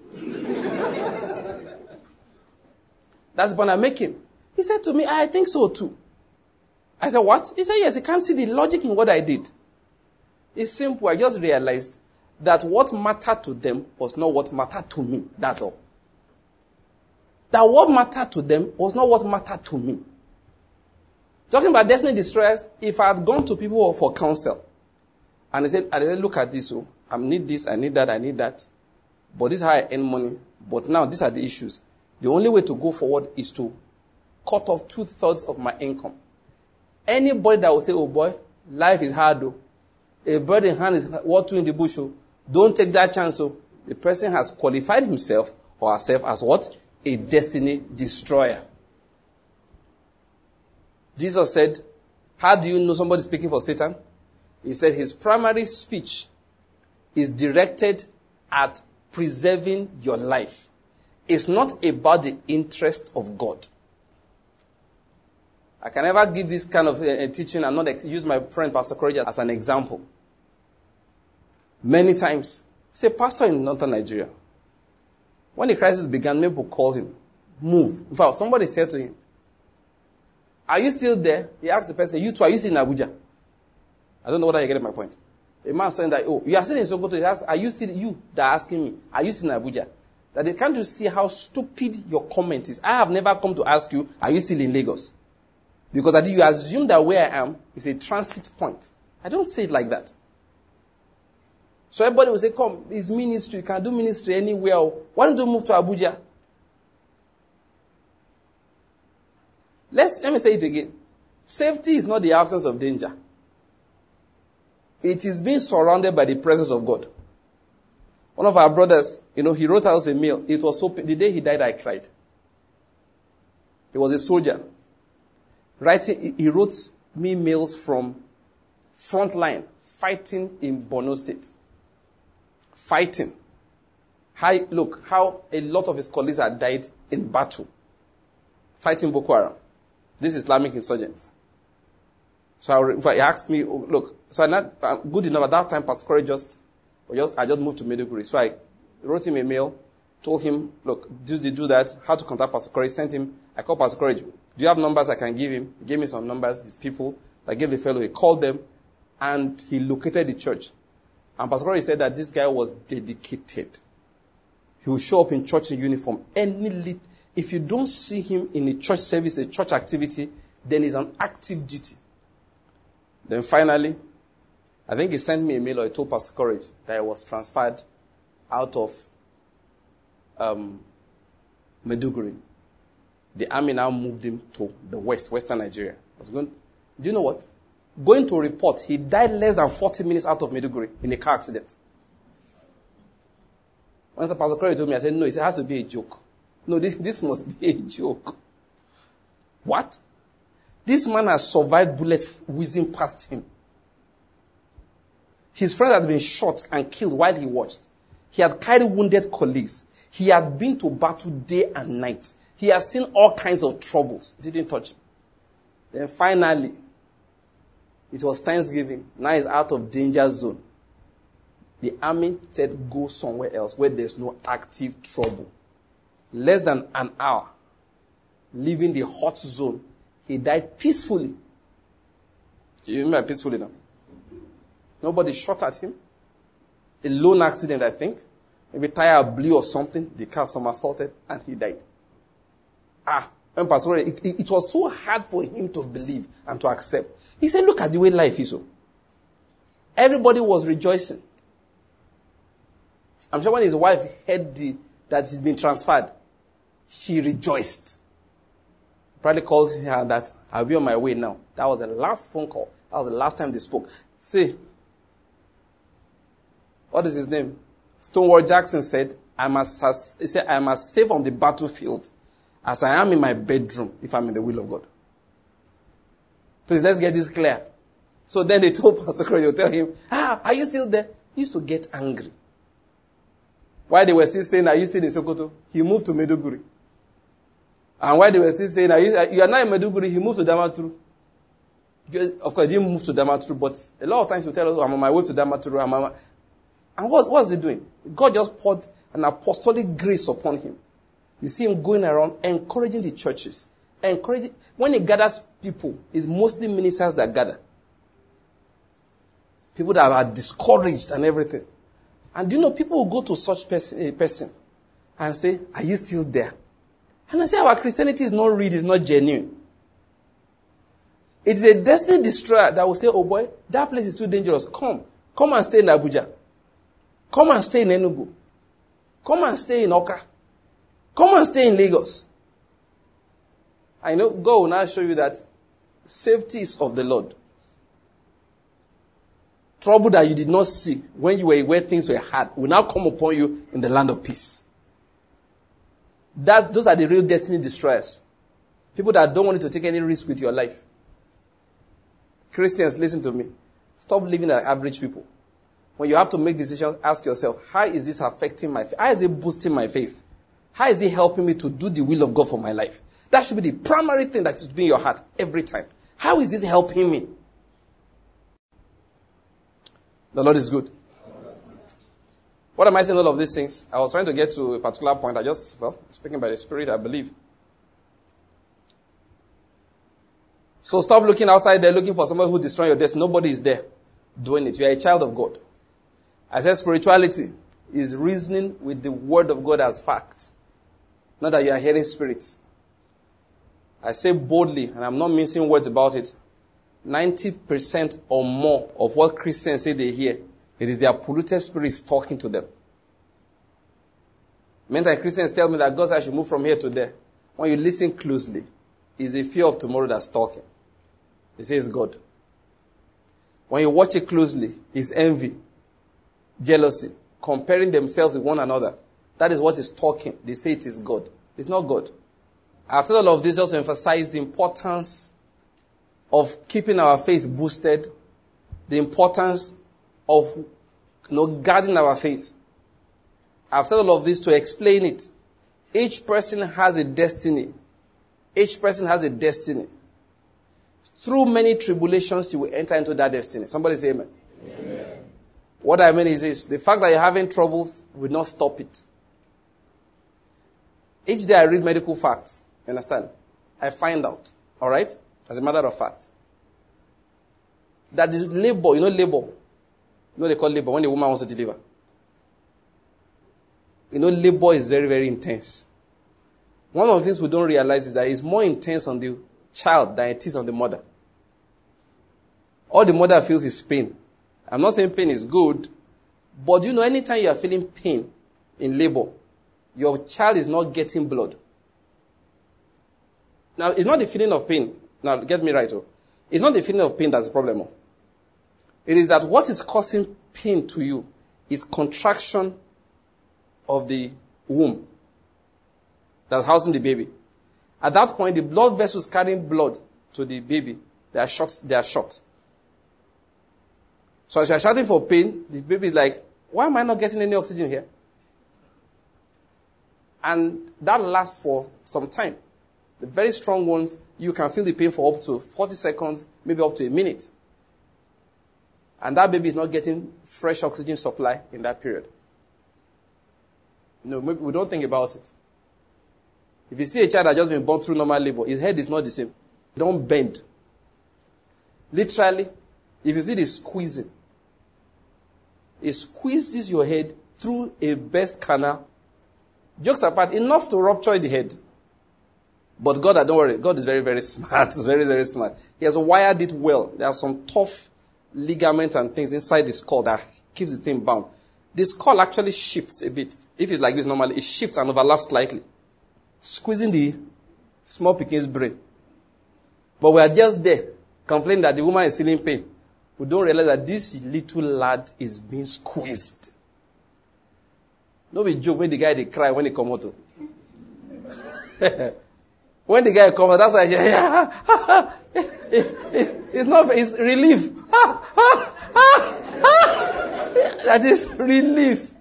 That's the point I'm making. He said to me, I think so too. I said, what? He said, yes, he can't see the logic in what I did. It's simple. I just realized that what mattered to them was not what mattered to me. That's all. That what mattered to them was not what mattered to me. Talking about destiny destroyers, if I had gone to people for counsel, and they said, I said, look at this, oh, I need this, I need that, I need that, but this is how I earn money, but now these are the issues. The only way to go forward is to cut off two-thirds of my income. Anybody that will say, oh boy, life is hard, though. A bird in hand is worth two in the bush, oh. Don't take that chance, oh. The person has qualified himself or herself as what? A destiny destroyer. Jesus said, how do you know somebody speaking for Satan? He said his primary speech is directed at preserving your life. It's not about the interest of God. I can never give this kind of uh, teaching and not ex- use my friend Pastor Courage as an example. Many times, say, pastor in northern Nigeria, when the crisis began, people called him, move. In fact, somebody said to him, are you still there? He asked the person, you two, are you still in Abuja? I don't know whether you get my point. A man saying that, oh, you are still in Sokoto. He asks, are you still, you that are asking me, are you still in Abuja? That they can't you see how stupid your comment is? I have never come to ask you, are you still in Lagos? Because that you assume that where I am is a transit point. I don't say it like that. So everybody will say, come, it's ministry. You can do ministry anywhere. Why don't you move to Abuja? Let's, let me say it again. Safety is not the absence of danger. It is being surrounded by the presence of God. One of our brothers, you know, he wrote us a mail. It was so, the day he died, I cried. He was a soldier. Writing, he wrote me mails from front line, fighting in Borno State. Fighting. How, look, how a lot of his colleagues had died in battle. Fighting Boko Haram. This Islamic insurgents. So I, he asked me, oh, look, so I'm not I'm good enough. At that time, Pastor Corey just, just, I just moved to Maiduguri. So I wrote him a mail, told him, look, do, do that, how to contact Pastor Corey, sent him, I called Pastor Corey. Do you have numbers I can give him? He gave me some numbers, his people. I gave the fellow, he called them, and he located the church. And Pastor Corey said that this guy was dedicated. He will show up in church in uniform. Any lit- if you don't see him in a church service, a church activity, then he's on active duty. Then finally, I think he sent me a mail or he told Pastor Courage that I was transferred out of um, Maiduguri. The army now moved him to the west, western Nigeria. I was going, do you know what? Going to report, he died less than forty minutes out of Maiduguri in a car accident. Once Pastor Courage told me, I said, no, it has to be a joke. No, this, this must be a joke. What? This man has survived bullets whizzing past him. His friend had been shot and killed while he watched. He had carried wounded colleagues. He had been to battle day and night. He has seen all kinds of troubles. It didn't touch him. Then finally, it was Thanksgiving. Now he's out of danger zone. The army said, go somewhere else where there's no active trouble. Less than an hour, leaving the hot zone, he died peacefully. You remember peacefully now? Nobody shot at him. a lone accident, I think. Maybe tire blew or something. The car somersaulted and he died. Ah, when Pastor, it, it, it was so hard for him to believe and to accept. He said, look at the way life is. So. Everybody was rejoicing. I'm sure when his wife heard the, that he's been transferred, she rejoiced. Probably called her that, I'll be on my way now. That was the last phone call. That was the last time they spoke. See, what is his name? Stonewall Jackson said, I must, as, he said, I am as safe on the battlefield as I am in my bedroom if I'm in the will of God. Please, let's get this clear. So then they told Pastor Crow, they'll tell him, ah, are you still there? He used to get angry. While they were still saying, are you still in Sokoto? He moved to Meduguri. And while they were still saying, are you, you are not in Meduguri, he moved to Damaturu. Of course, he didn't move to Damaturu, but a lot of times he will tell us, I'm on my way to Damaturu. I'm on And what was he doing? God just poured an apostolic grace upon him. You see him going around encouraging the churches. Encouraging. When he gathers people, it's mostly ministers that gather. People that are discouraged and everything. And you know, people will go to such person, a person and say, are you still there? And I say, our Christianity is not real, it's not genuine. It is a destiny destroyer that will say, oh boy, that place is too dangerous. Come. Come and stay in Abuja. Come and stay in Enugu. Come and stay in Oka. Come and stay in Lagos. I know God will now show you that safety is of the Lord. Trouble that you did not see when you were where things were hard will now come upon you in the land of peace. That, those are the real destiny destroyers. People that don't want you to take any risk with your life. Christians, listen to me. Stop living like average people. When you have to make decisions, ask yourself, how is this affecting my faith? How is it boosting my faith? How is it helping me to do the will of God for my life? That should be the primary thing that should be in your heart every time. How is this helping me? The Lord is good. What am I saying all of these things? I was trying to get to a particular point. I just, well, speaking by the Spirit, I believe. So stop looking outside there, looking for somebody who destroys your destiny. Nobody is there doing it. You are a child of God. I said spirituality is reasoning with the word of God as fact. Not that you are hearing spirits. I say boldly, and I'm not mincing words about it, ninety percent or more of what Christians say they hear, it is their polluted spirits talking to them. Many times Christians tell me that God said I should move from here to there. When you listen closely, it's a fear of tomorrow that's talking. It says God. When you watch it closely, it's envy, jealousy, comparing themselves with one another. That is what is talking. They say it is God. It's not God. I've said all of this just to emphasize the importance of keeping our faith boosted, the importance of you know, guarding our faith. I've said all of this to explain it. Each person has a destiny. Each person has a destiny. Through many tribulations, you will enter into that destiny. Somebody say amen. Amen. What I mean is this. The fact that you're having troubles will not stop it. Each day I read medical facts. You understand? I find out. All right? As a matter of fact. That the labor, you know labor. You know they call labor when the woman wants to deliver. You know labor is very, very intense. One of the things we don't realize is that it's more intense on the child than it is on the mother. All the mother feels is pain. I'm not saying pain is good, but you know anytime you are feeling pain in labor, your child is not getting blood. Now, it's not the feeling of pain. Now, get me right. Oh. It's not the feeling of pain that's the problem. Oh. It is that what is causing pain to you is contraction of the womb that's housing the baby. At that point, the blood vessels carrying blood to the baby, they are short. They are short. So as you are shouting for pain, the baby is like, why am I not getting any oxygen here? And that lasts for some time. The very strong ones, you can feel the pain for up to forty seconds, maybe up to a minute. And that baby is not getting fresh oxygen supply in that period. No, maybe we don't think about it. If you see a child that just been born through normal labor, his head is not the same. It don't bend. Literally, if you see the squeezing, it squeezes your head through a birth canal. Jokes apart, enough to rupture the head. But God, don't worry, God is very, very smart. Very, very smart. He has wired it well. There are some tough ligaments and things inside the skull that keeps the thing bound. The skull actually shifts a bit. If it's like this normally, it shifts and overlaps slightly, squeezing the small Pekin's brain. But we are just there, complaining that the woman is feeling pain. We don't realize that this little lad is being squeezed. No be joke when the guy they cry when he come out. When the guy comes out, that's why yeah, yeah. It's not, it's relief. That is relief.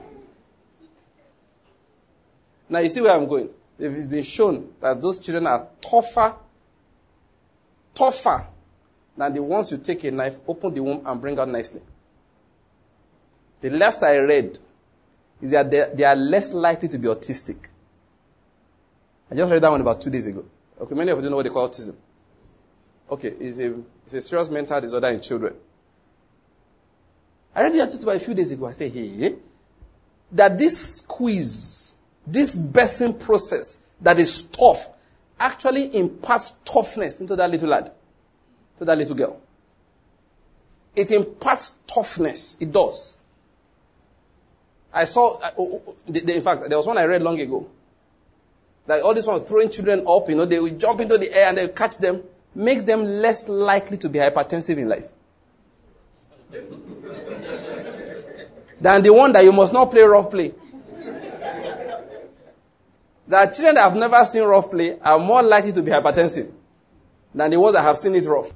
Now you see where I'm going. It's been shown that those children are tougher, tougher than the ones you take a knife, open the womb, and bring out nicely. The last I read is that they, they are less likely to be autistic. I just read that one about two days ago. Okay, many of you don't know what they call autism. Okay, it's a, it's a serious mental disorder in children. I read it about a few days ago. I say, hey, that this squeeze, this birthing process that is tough, actually imparts toughness into that little lad, to that little girl. It imparts toughness. It does. I saw, in fact, there was one I read long ago. That all this one throwing children up, you know, they will jump into the air and they will catch them, makes them less likely to be hypertensive in life. Than the one that you must not play rough play. The children that have never seen rough play are more likely to be hypertensive than the ones that have seen it rough.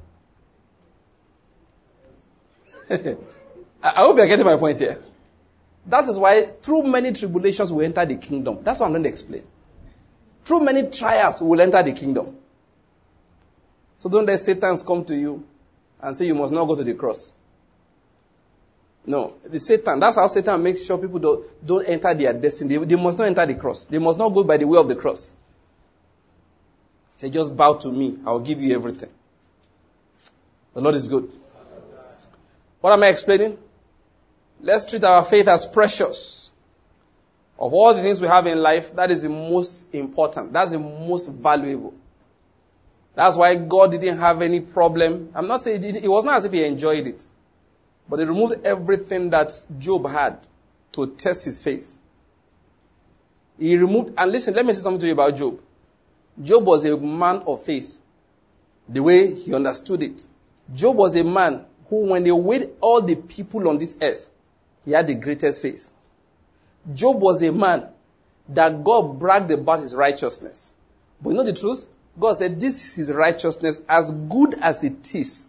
I hope you're getting my point here. That is why through many tribulations we enter the kingdom. That's what I'm going to explain. Through many trials we will enter the kingdom. So don't let Satan come to you and say you must not go to the cross. No, the Satan, that's how Satan makes sure people don't, don't enter their destiny. They, they must not enter the cross. They must not go by the way of the cross. Say, just bow to me. I will give you everything. The Lord is good. What am I explaining? Let's treat our faith as precious. Of all the things we have in life, that is the most important. That's the most valuable. That's why God didn't have any problem. I'm not saying it, it was not as if he enjoyed it. But he removed everything that Job had to test his faith. He removed, and listen, let me say something to you about Job. Job was a man of faith. The way he understood it. Job was a man who, when they weighed all the people on this earth, he had the greatest faith. Job was a man that God bragged about his righteousness. But you know the truth? God said, this is his righteousness, as good as it is.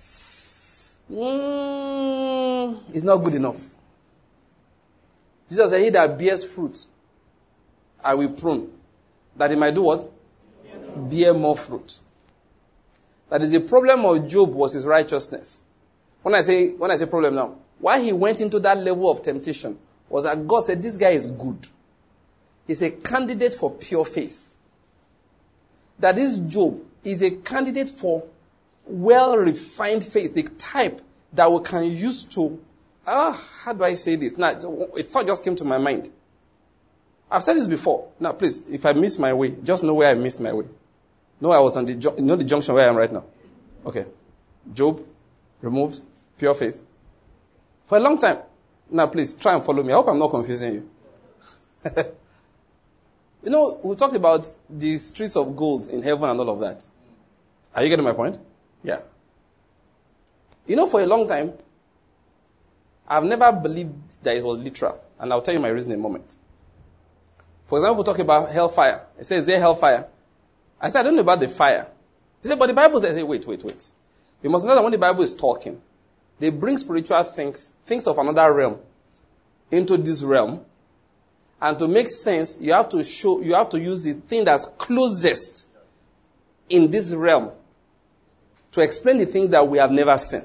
Mm, it's not good enough. Jesus said, he that bears fruit, I will prune. That he might do what? Bear more fruit. That is the problem of Job was his righteousness. When I say, when I say problem now, why he went into that level of temptation was that God said, this guy is good. He's a candidate for pure faith. That this Job is a candidate for well-refined faith, the type that we can use to, ah, how do I say this? Now, a thought just came to my mind. I've said this before. Now, please, if I miss my way, just know where I missed my way. No, I was on the, you know the junction where I am right now. Okay. Job, removed, pure faith. For a long time. Now, please, try and follow me. I hope I'm not confusing you. You know, we talked about the streets of gold in heaven and all of that. Are you getting my point? Yeah. You know, for a long time, I've never believed that it was literal. And I'll tell you my reason in a moment. For example, we talk about hellfire. It says, is there hellfire? I said, I don't know about the fire. He said, but the Bible says, wait, wait, wait. You must know that when the Bible is talking, they bring spiritual things, things of another realm, into this realm. And to make sense, you have to show, you have to use the thing that's closest in this realm to explain the things that we have never seen.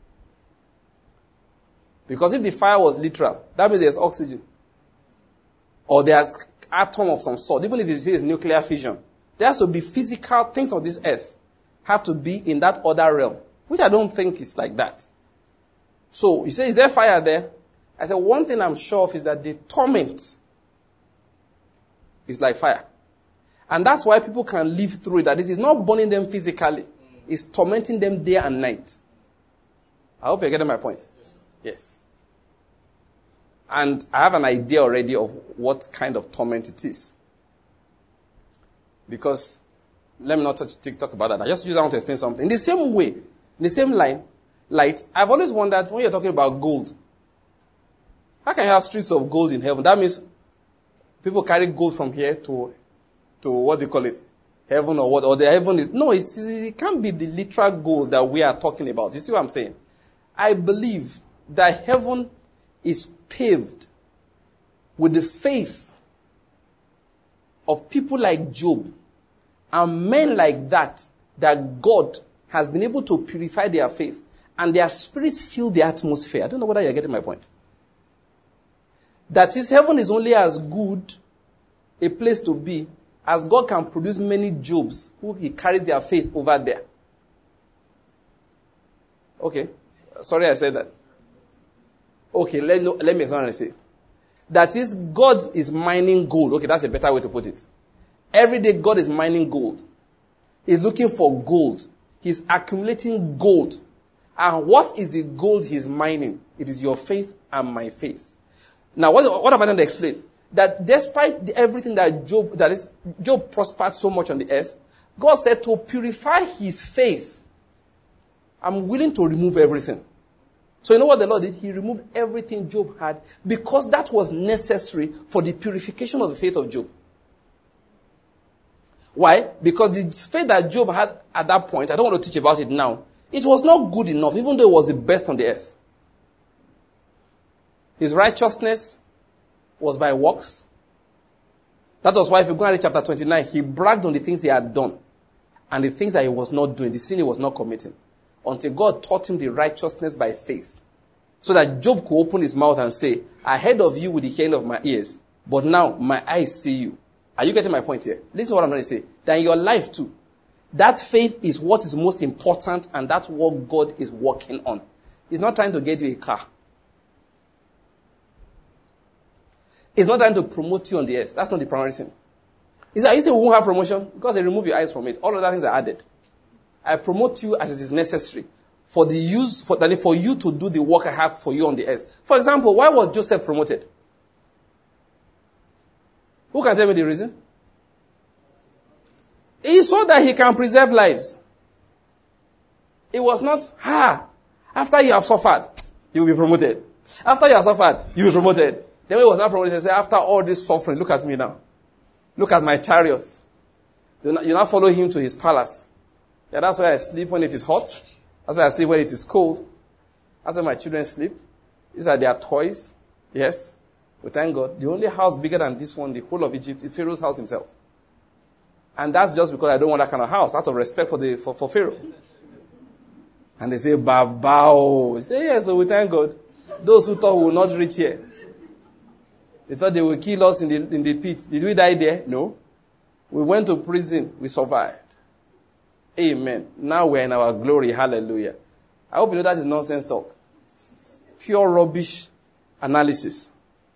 Because if the fire was literal, that means there's oxygen. Or there's atom of some sort. Even if it is nuclear fission. There has to be physical things on this earth have to be in that other realm. Which I don't think is like that. So, you say, is there fire there? I said, one thing I'm sure of is that the torment is like fire. And that's why people can live through it. That this is not burning them physically. It's tormenting them day and night. I hope you're getting my point. Yes. And I have an idea already of what kind of torment it is. Because, let me not touch TikTok about that. I just use that one to explain something. In the same way, in the same line, light, I've always wondered, when you're talking about gold, how can you have streets of gold in heaven? That means people carry gold from here to, to what do you call it? Heaven or what? Or the heaven is, no, it's, it can't be the literal gold that we are talking about. You see what I'm saying? I believe that heaven is paved with the faith of people like Job and men like that, that God has been able to purify their faith and their spirits fill the atmosphere. I don't know whether you're getting my point. That is, heaven is only as good a place to be as God can produce many Jobs who he carries their faith over there. Okay. Sorry I said that. Okay, let, no, let me explain what I say. That is, God is mining gold. Okay, that's a better way to put it. Every day God is mining gold. He's looking for gold. He's accumulating gold. And what is the gold he's mining? It is your faith and my faith. Now, what, what am I going to explain? That despite the, everything that Job, that is, Job prospered so much on the earth, God said to purify his faith, I'm willing to remove everything. So you know what the Lord did? He removed everything Job had because that was necessary for the purification of the faith of Job. Why? Because the faith that Job had at that point, I don't want to teach about it now, it was not good enough, even though it was the best on the earth. His righteousness was by works. That was why if you go and read chapter twenty-nine, he bragged on the things he had done and the things that he was not doing, the sin he was not committing. Until God taught him the righteousness by faith. So that Job could open his mouth and say, I heard of you with the hearing of my ears, but now my eyes see you. Are you getting my point here? Listen to what I'm going to say. That in your life too, that faith is what is most important and that's what God is working on. He's not trying to get you a car. He's not trying to promote you on the earth. That's not the primary thing. He said, you say we won't have promotion? Because they remove your eyes from it. All other things are added. I promote you as it is necessary for the use for, for you to do the work I have for you on the earth. For example, why was Joseph promoted? Who can tell me the reason? He saw that he can preserve lives. It was not, ha, after you have suffered, you will be promoted. After you have suffered, you will be promoted. Then when he was not promoted, he said, after all this suffering, look at me now. Look at my chariots. You now follow him to his palace. Yeah, that's why I sleep when it is hot. That's why I sleep when it is cold. That's why my children sleep. These are their toys. Yes. But thank God, the only house bigger than this one, the whole of Egypt, is Pharaoh's house himself. And that's just because I don't want that kind of house, out of respect for the for, for Pharaoh. And they say, Babao. I say, yes, so we thank God. Those who thought we will not reach here. They thought they would kill us in the, in the pit. Did we die there? No. We went to prison. We survived. Amen. Now we're in our glory. Hallelujah. I hope you know that is nonsense talk. Pure rubbish analysis.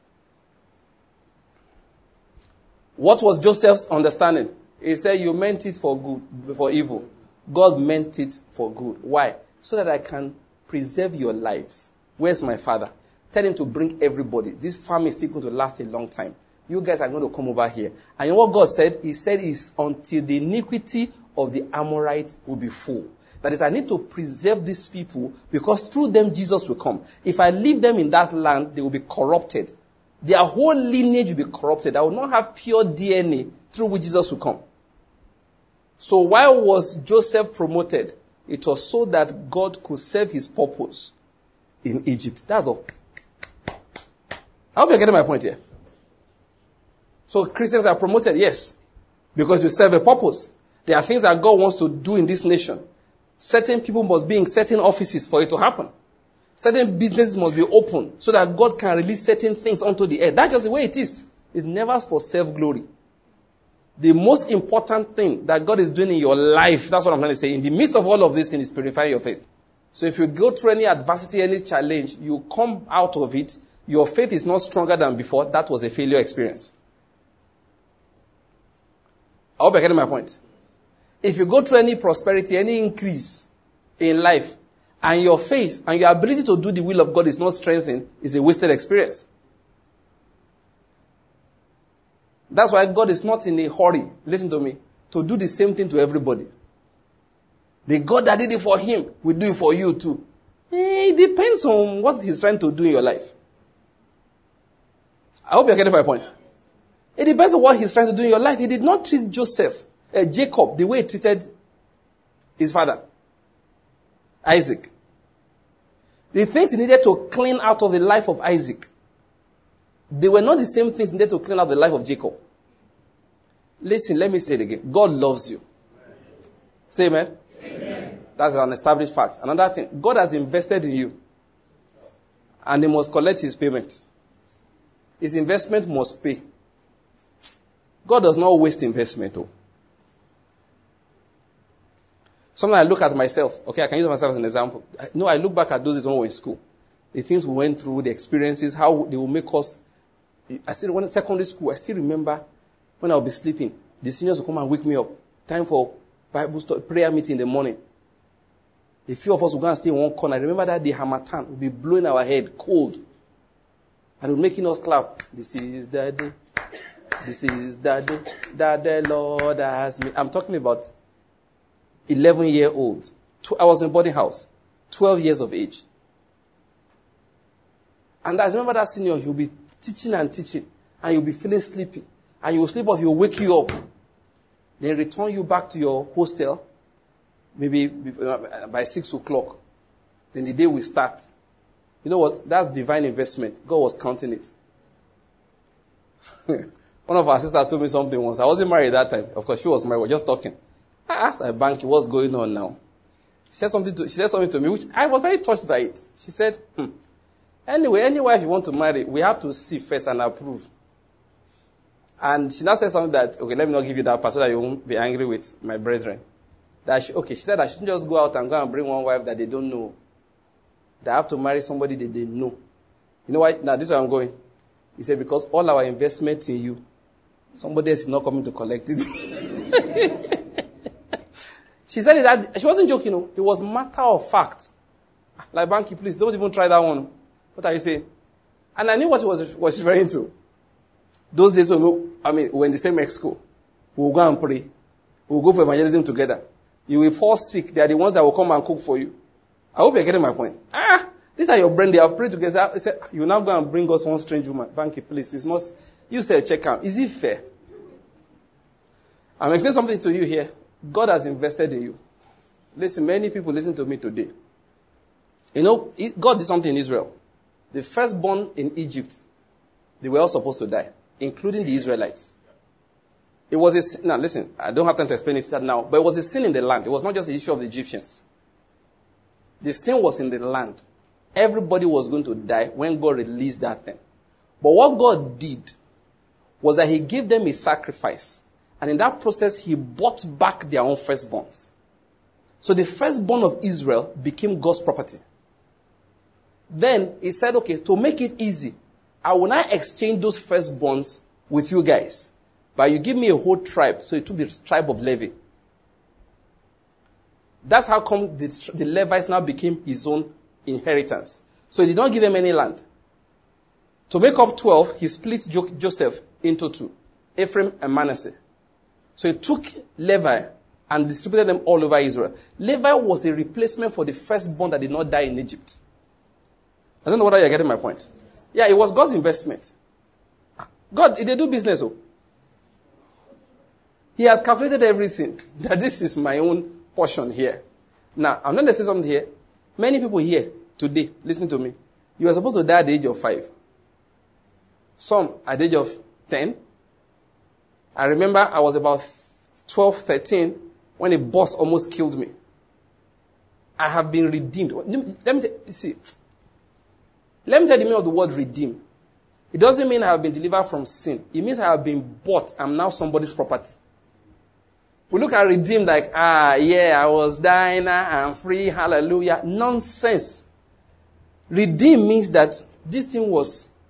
What was Joseph's understanding? He said, you meant it for good, for evil. God meant it for good. Why? So that I can preserve your lives. Where's my father? Tell him to bring everybody. This family is still going to last a long time. You guys are going to come over here. And you know what God said? He said is until the iniquity of the Amorites will be full. That is, I need to preserve these people because through them Jesus will come. If I leave them in that land, they will be corrupted. Their whole lineage will be corrupted. I will not have pure D N A through which Jesus will come. So why was Joseph promoted? It was so that God could serve his purpose in Egypt. That's all. I hope you're getting my point here. So Christians are promoted, yes, because you serve a purpose. There are things that God wants to do in this nation. Certain people must be in certain offices for it to happen. Certain businesses must be open so that God can release certain things onto the earth. That's just the way it is. It's never for self-glory. The most important thing that God is doing in your life, that's what I'm trying to say, in the midst of all of this thing is purifying your faith. So if you go through any adversity, any challenge, you come out of it your faith is not stronger than before, that was a failure experience. I hope you're getting my point. If you go through any prosperity, any increase in life, and your faith and your ability to do the will of God is not strengthened, it's a wasted experience. That's why God is not in a hurry, listen to me, to do the same thing to everybody. The God that did it for him will do it for you too. It depends on what he's trying to do in your life. I hope you're getting my point. It depends on what he's trying to do in your life. He did not treat Joseph, uh, Jacob, the way he treated his father, Isaac. The things he needed to clean out of the life of Isaac, they were not the same things needed to clean out the life of Jacob. Listen, let me say it again. God loves you. Say amen. Amen. That's an established fact. Another thing, God has invested in you, and he must collect his payment. His investment must pay. God does not waste investment. Oh. Sometimes I look at myself. Okay, I can use myself as an example. No, I look back at those days when we were in school. The things we went through, the experiences, how they will make us. I still, when in secondary school, I still remember when I would be sleeping, the seniors would come and wake me up. Time for Bible study, prayer meeting in the morning. A few of us would go and stay in one corner. I remember that the harmattan would be blowing our head cold. And it would making us clap. This is the day. This is the day that the Lord has made. I'm talking about eleven year old. I was in boarding house. twelve years of age. And I remember that senior, he'll be teaching and teaching. And you'll be feeling sleepy. And you'll sleep off, he'll wake you up. Then return you back to your hostel. Maybe by six o'clock. Then the day will start. You know what? That's divine investment. God was counting it. One of our sisters told me something once. I wasn't married at that time. Of course, she was married. We were just talking. I asked her, Banky, what's going on now? She said something to, she said something to me, which I was very touched by it. She said, hmm, anyway, any wife you want to marry, we have to see first and approve. And she now said something that, okay, let me not give you that part so that you won't be angry with my brethren. That she, okay, she said I shouldn't just go out and go and bring one wife that they don't know. They have to marry somebody that they know. You know why? Now, this is where I'm going. He said, because all our investment in you, somebody else is not coming to collect it. She said it that, she wasn't joking, no. It was matter of fact. Like, Banky, please, don't even try that one. What are you saying? And I knew what he was, was referring to. Those days, I mean, we were in the same school. We'll go and pray. We'll go for evangelism together. You will fall sick. They are the ones that will come and cook for you. I hope you're getting my point. Ah, these are your brain. They have prayed together. I said, you now go and bring us one strange woman. Banky, please. It's not, you say check out. Is it fair? I'm explaining something to you here. God has invested in you. Listen, many people listen to me today. You know, God did something in Israel. The firstborn in Egypt, they were all supposed to die, including the Israelites. It was a sin. Now, listen, I don't have time to explain it now, but it was a sin in the land. It was not just the issue of the Egyptians. The sin was in the land. Everybody was going to die when God released that thing. But what God did was that he gave them a sacrifice. And in that process, he bought back their own firstborns. So the firstborn of Israel became God's property. Then he said, okay, to make it easy, I will not exchange those firstborns with you guys. But you give me a whole tribe. So he took the tribe of Levi. That's how come the, the Levites now became his own inheritance. So he did not give them any land. To make up twelve, he split jo- Joseph into two. Ephraim and Manasseh. So he took Levi and distributed them all over Israel. Levi was a replacement for the firstborn that did not die in Egypt. I don't know whether you're getting my point. Yeah, it was God's investment. God, they do business. Oh. He had calculated everything. That this is my own portion here. Now, I'm not going to say something here. Many people here today, listen to me. You were supposed to die at the age of five. Some at the age of ten. I remember I was about twelve, thirteen when a boss almost killed me. I have been redeemed. Let me tell you, see. Let me tell you the meaning of the word redeem. It doesn't mean I have been delivered from sin. It means I have been bought. I'm now somebody's property. We look at redeemed like, ah, yeah, I was dying, I'm free, hallelujah. Nonsense. Redeem means that this thing was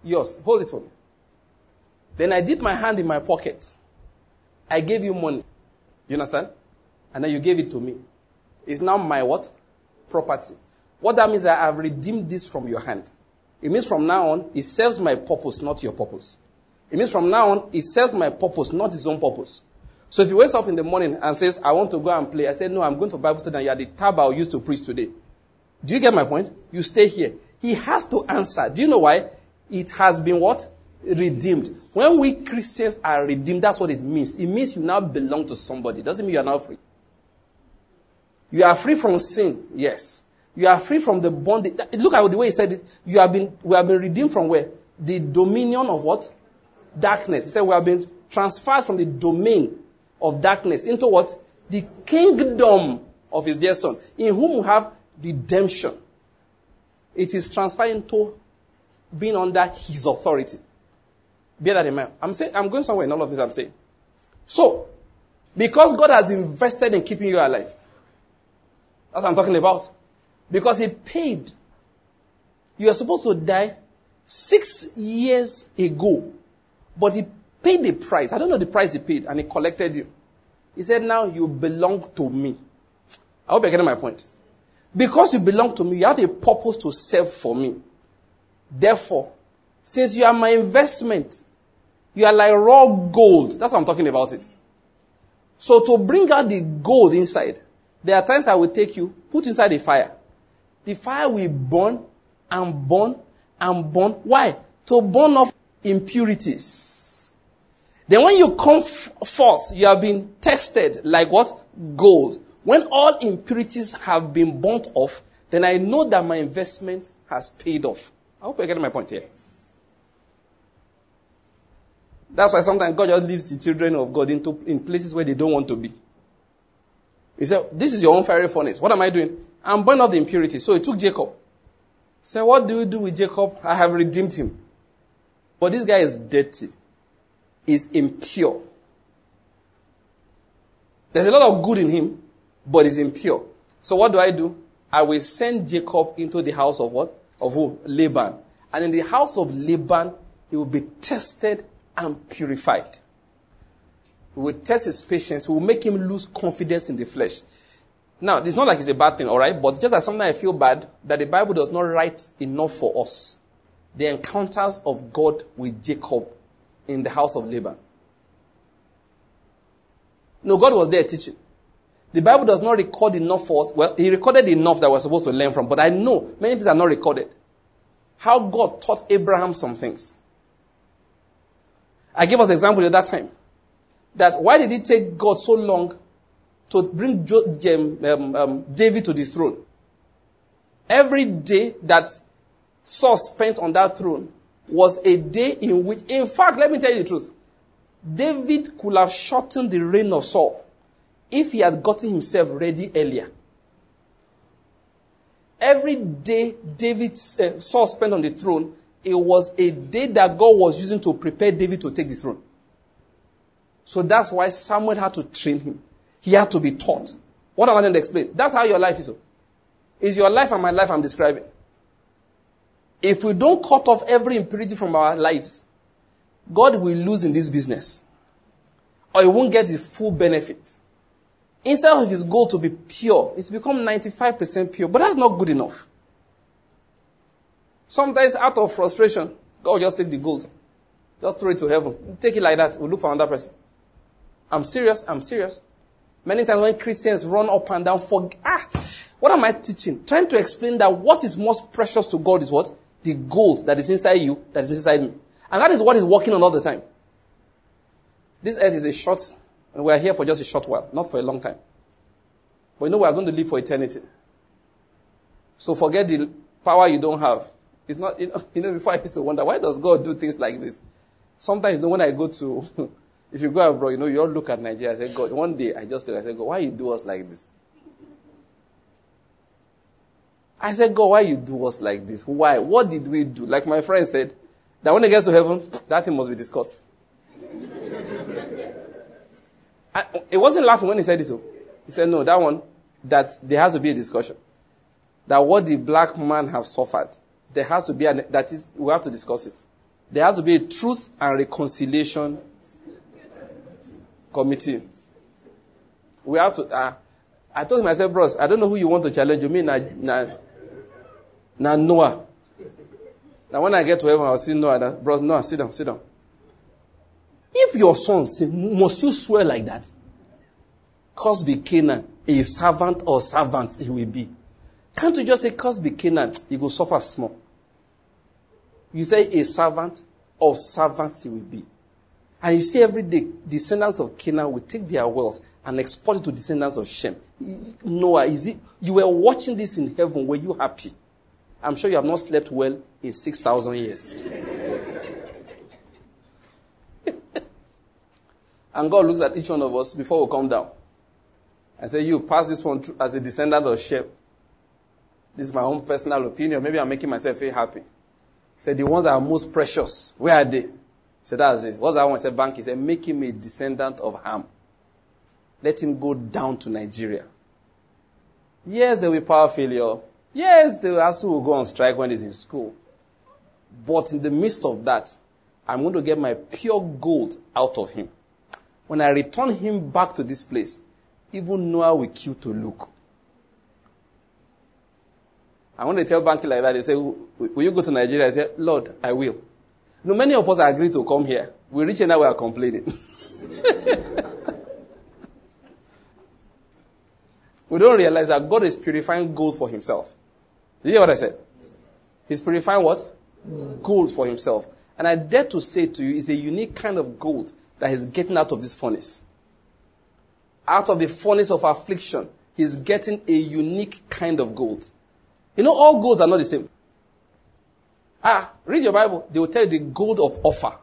Yours. Hold it for me. Then I dipped my hand in my pocket. I gave you money. You understand? And then you gave it to me. It's now my what? Property. What that means is I have redeemed this from your hand. It means from now on, it serves my purpose, not your purpose. It means from now on, it serves my purpose, not his own purpose. So if he wakes up in the morning and says, I want to go and play, I say, no, I'm going to Bible study and you are the tab I used to preach today. Do you get my point? You stay here. He has to answer. Do you know why? It has been what? Redeemed. When we Christians are redeemed, that's what it means. It means you now belong to somebody. It doesn't mean you are now free. You are free from sin, yes. You are free from the bondage. Look at the way he said it. You have been, we have been redeemed from where? The dominion of what? Darkness. He said we have been transferred from the domain of darkness into what? The kingdom of his dear son, in whom we have redemption. It is transferred into being under his authority. Bear that in mind. I'm saying, I'm going somewhere in all of this I'm saying. So, because God has invested in keeping you alive, that's what I'm talking about. Because he paid. You are supposed to die six years ago. But he paid the price. I don't know the price he paid. And he collected you. He said, now you belong to me. I hope you're getting my point. Because you belong to me, you have a purpose to serve for me. Therefore, since you are my investment, you are like raw gold. That's how I'm talking about it. So to bring out the gold inside, there are times I will take you, put inside the fire. The fire will burn and burn and burn. Why? To burn up impurities. Then when you come f- forth, you have been tested like what? Gold. When all impurities have been burnt off, then I know that my investment has paid off. I hope you're getting my point here. That's why sometimes God just leaves the children of God into in places where they don't want to be. He said, this is your own fiery furnace. What am I doing? I'm burning off the impurity. So he took Jacob. He said, what do you do with Jacob? I have redeemed him. But this guy is dirty. He's impure. There's a lot of good in him, but he's impure. So what do I do? I will send Jacob into the house of what? Of who? Laban. And in the house of Laban, he will be tested and purified. We will test his patience. We will make him lose confidence in the flesh. Now, it's not like it's a bad thing, all right? But just as sometimes I feel bad that the Bible does not write enough for us. The encounters of God with Jacob in the house of Laban. No, God was there teaching. The Bible does not record enough for us. Well, he recorded enough that we're supposed to learn from. But I know many things are not recorded. How God taught Abraham some things. I gave us an example at that time. That why did it take God so long to bring jo- um, um, David to the throne? Every day that Saul spent on that throne was a day in which, in fact, let me tell you the truth. David could have shortened the reign of Saul if he had gotten himself ready earlier. Every day David, uh, Saul spent on the throne, it was a day that God was using to prepare David to take the throne. So that's why Samuel had to train him. He had to be taught. What am I going to explain? That's how your life is. It's your life and my life I'm describing. If we don't cut off every impurity from our lives, God will lose in this business. Or he won't get the full benefit. Instead of his goal to be pure, it's become ninety-five percent pure. But that's not good enough. Sometimes out of frustration, God will just take the gold. Just throw it to heaven. Take it like that. We'll look for another person. I'm serious. I'm serious. Many times when Christians run up and down, for ah, what am I teaching? Trying to explain that what is most precious to God is what? The gold that is inside you, that is inside me. And that is what he's working on all the time. This earth is a short, and we are here for just a short while, not for a long time. But you know we are going to live for eternity. So forget the power you don't have. It's not, you know, you know before I used to wonder, why does God do things like this? Sometimes, you know, when I go to, if you go abroad, you know, you all look at Nigeria, I say, God, one day I just look, I say, God, why you do us like this? I said, God, why you do us like this? Why? What did we do? Like my friend said, that when it gets to heaven, that thing must be discussed. I, it wasn't laughing when he said it too. He said, no, that one, that there has to be a discussion. That what the black man have suffered, there has to be, an, that is, we have to discuss it. There has to be a truth and reconciliation committee. We have to, uh, I told myself, bros, I don't know who you want to challenge. You mean, na, na, na Noah. Now when I get to heaven, I'll see Noah. That, bros, Noah, sit down, sit down. If your son sin, must you swear like that? Cursed be Canaan, a servant or servants he will be. Can't you just say, cursed be Canaan, he will suffer small. You say a servant or servants he will be. And you see every day, descendants of Canaan will take their wealth and export it to descendants of Shem. Noah, is it, you were watching this in heaven, were you happy? I'm sure you have not slept well in six thousand years. And God looks at each one of us before we come down and say, you pass this one as a descendant of Shem. This is my own personal opinion. Maybe I'm making myself feel happy. He said, the ones that are most precious, where are they? He said, that's it. What's that one? He said, bank. He said, make him a descendant of Ham. Let him go down to Nigeria. Yes, there will be power failure. Yes, the A S U will go on strike when he's in school. But in the midst of that, I'm going to get my pure gold out of him. When I return him back to this place, even Noah will queue to look. And when they tell Banky like that, they say, will you go to Nigeria? I say, Lord, I will. No, many of us agree to come here. We reach and now we are complaining. We don't realize that God is purifying gold for himself. Did you hear what I said? He's purifying what? Gold for himself. And I dare to say to you, it's a unique kind of gold that he's getting out of this furnace. Out of the furnace of affliction, he's getting a unique kind of gold. You know, all golds are not the same. Ah, read your Bible. They will tell you the gold of Ophir.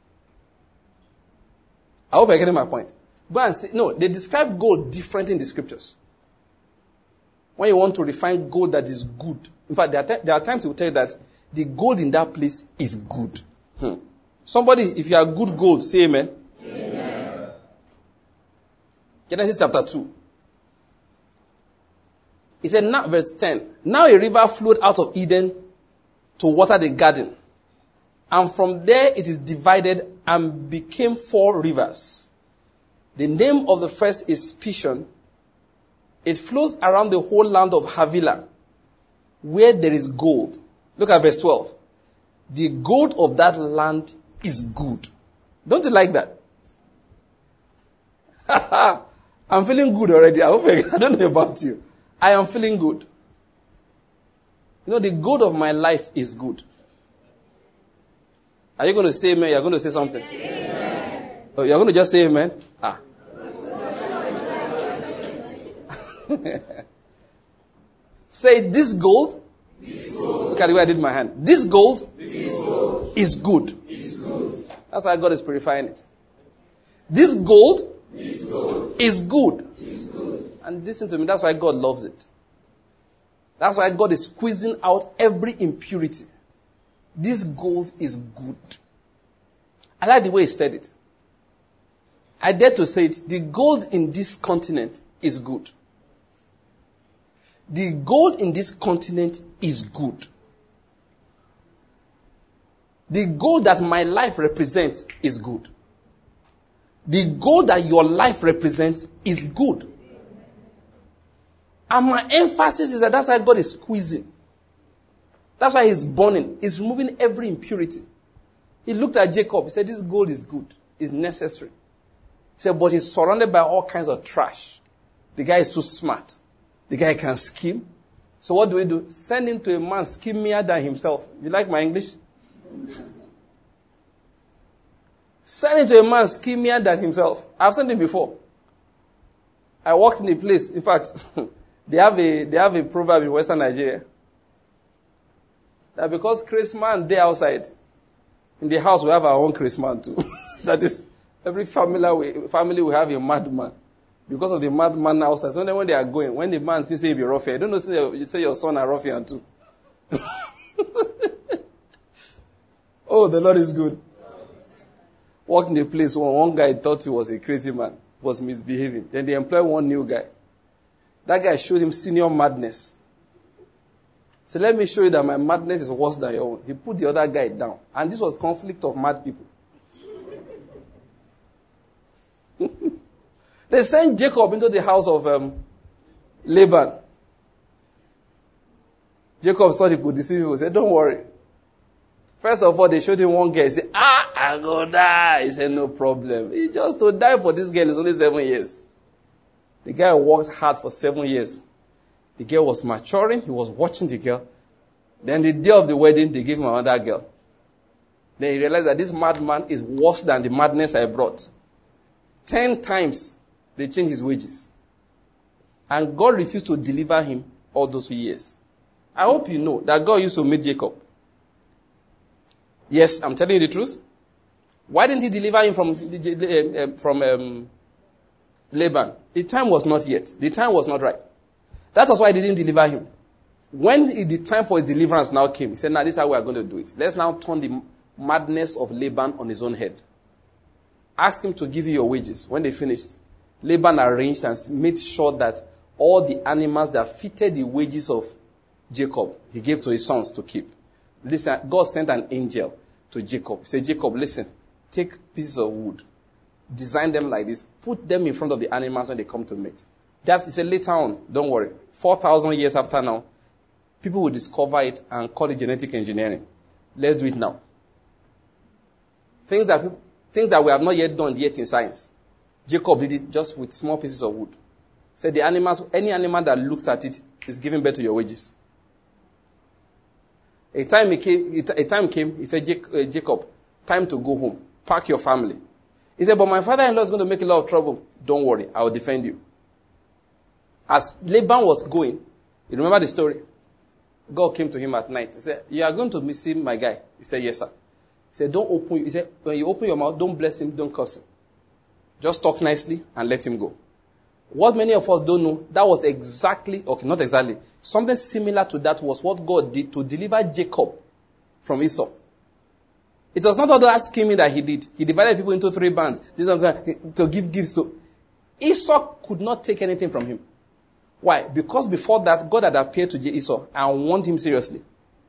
I hope you're getting my point. Go and see. No, they describe gold differently in the scriptures. When you want to refine gold that is good. In fact, there are, there are times they will tell you that the gold in that place is good. Hmm. Somebody, if you are good gold, say amen. Amen. Genesis chapter two. He said, now, verse ten. Now a river flowed out of Eden to water the garden. And from there it is divided and became four rivers. The name of the first is Pishon. It flows around the whole land of Havilah, where there is gold. Look at verse twelve. The gold of that land is good. Don't you like that? I'm feeling good already. I hope I, I don't know about you. I am feeling good. You know, the gold of my life is good. Are you going to say amen? You're going to say something? Amen. Oh, you're going to just say amen? Ah. Say, this gold, this gold. Look at the way I did my hand. This gold, this gold. Is, good. is good. That's why God is purifying it. This gold, this gold. Is, good. is good. And listen to me, that's why God loves it. That's why God is squeezing out every impurity. This gold is good. I like the way he said it. I dare to say it. The gold in this continent is good. The gold in this continent is good. The gold that my life represents is good. The gold that your life represents is good. And my emphasis is that that's why God is squeezing. That's why he's burning. He's removing every impurity. He looked at Jacob. He said, this gold is good. It's necessary. He said, but he's surrounded by all kinds of trash. The guy is too smart. The guy can scheme. So what do we do? Send him to a man schemier than himself. You like my English? Send him to a man schemier than himself. I've seen him before. I walked in a place. In fact, they have a they have a proverb in Western Nigeria that because Christmas day outside, in the house we have our own Christmas too. That is, every family family will have a madman. Because of the madman outside. So then when they are going, when the man thinks he'll be ruffian, I don't know, say, you say your son are ruffian too. Oh, the Lord is good. Walked in the place where one guy thought he was a crazy man, was misbehaving. Then they employed one new guy. That guy showed him senior madness. So let me show you that my madness is worse than your own. He put the other guy down. And this was conflict of mad people. They sent Jacob into the house of um, Laban. Jacob thought he could deceive people. He said, don't worry. First of all, they showed him one girl. He said, ah, I'm going to die. He said, no problem. He just to die for this girl is only seven years. The guy works hard for seven years. The girl was maturing. He was watching the girl. Then the day of the wedding, they gave him another girl. Then he realized that this madman is worse than the madness I brought. Ten times they changed his wages. And God refused to deliver him all those years. I hope you know that God used to meet Jacob. Yes, I'm telling you the truth. Why didn't he deliver him from, from um, Laban? The time was not yet. The time was not right. That was why he didn't deliver him. When the time for his deliverance now came, he said, now this is how we are going to do it. Let's now turn the madness of Laban on his own head. Ask him to give you your wages. When they finished, Laban arranged and made sure that all the animals that fitted the wages of Jacob, he gave to his sons to keep. Listen, God sent an angel to Jacob. He said, Jacob, listen, take pieces of wood, design them like this, put them in front of the animals when they come to mate. That, he said, later on, don't worry, four thousand years after now, people will discover it and call it genetic engineering. Let's do it now. Things that, things that we have not yet done yet in science. Jacob did it just with small pieces of wood. He said, the animals, any animal that looks at it is giving birth to your wages. A time he came, a time came, he said, Jacob, time to go home. Pack your family. He said, but my father-in-law is going to make a lot of trouble. Don't worry, I will defend you. As Laban was going, you remember the story? God came to him at night. He said, you are going to see my guy. He said, yes, sir. He said, don't open, he said, when you open your mouth, don't bless him, don't curse him. Just talk nicely and let him go. What many of us don't know, that was exactly, okay, not exactly, something similar to that was what God did to deliver Jacob from Esau. It was not all that scheming that he did. He divided people into three bands. This one to give gifts to. Esau could not take anything from him. Why? Because before that, God had appeared to Esau and warned him seriously.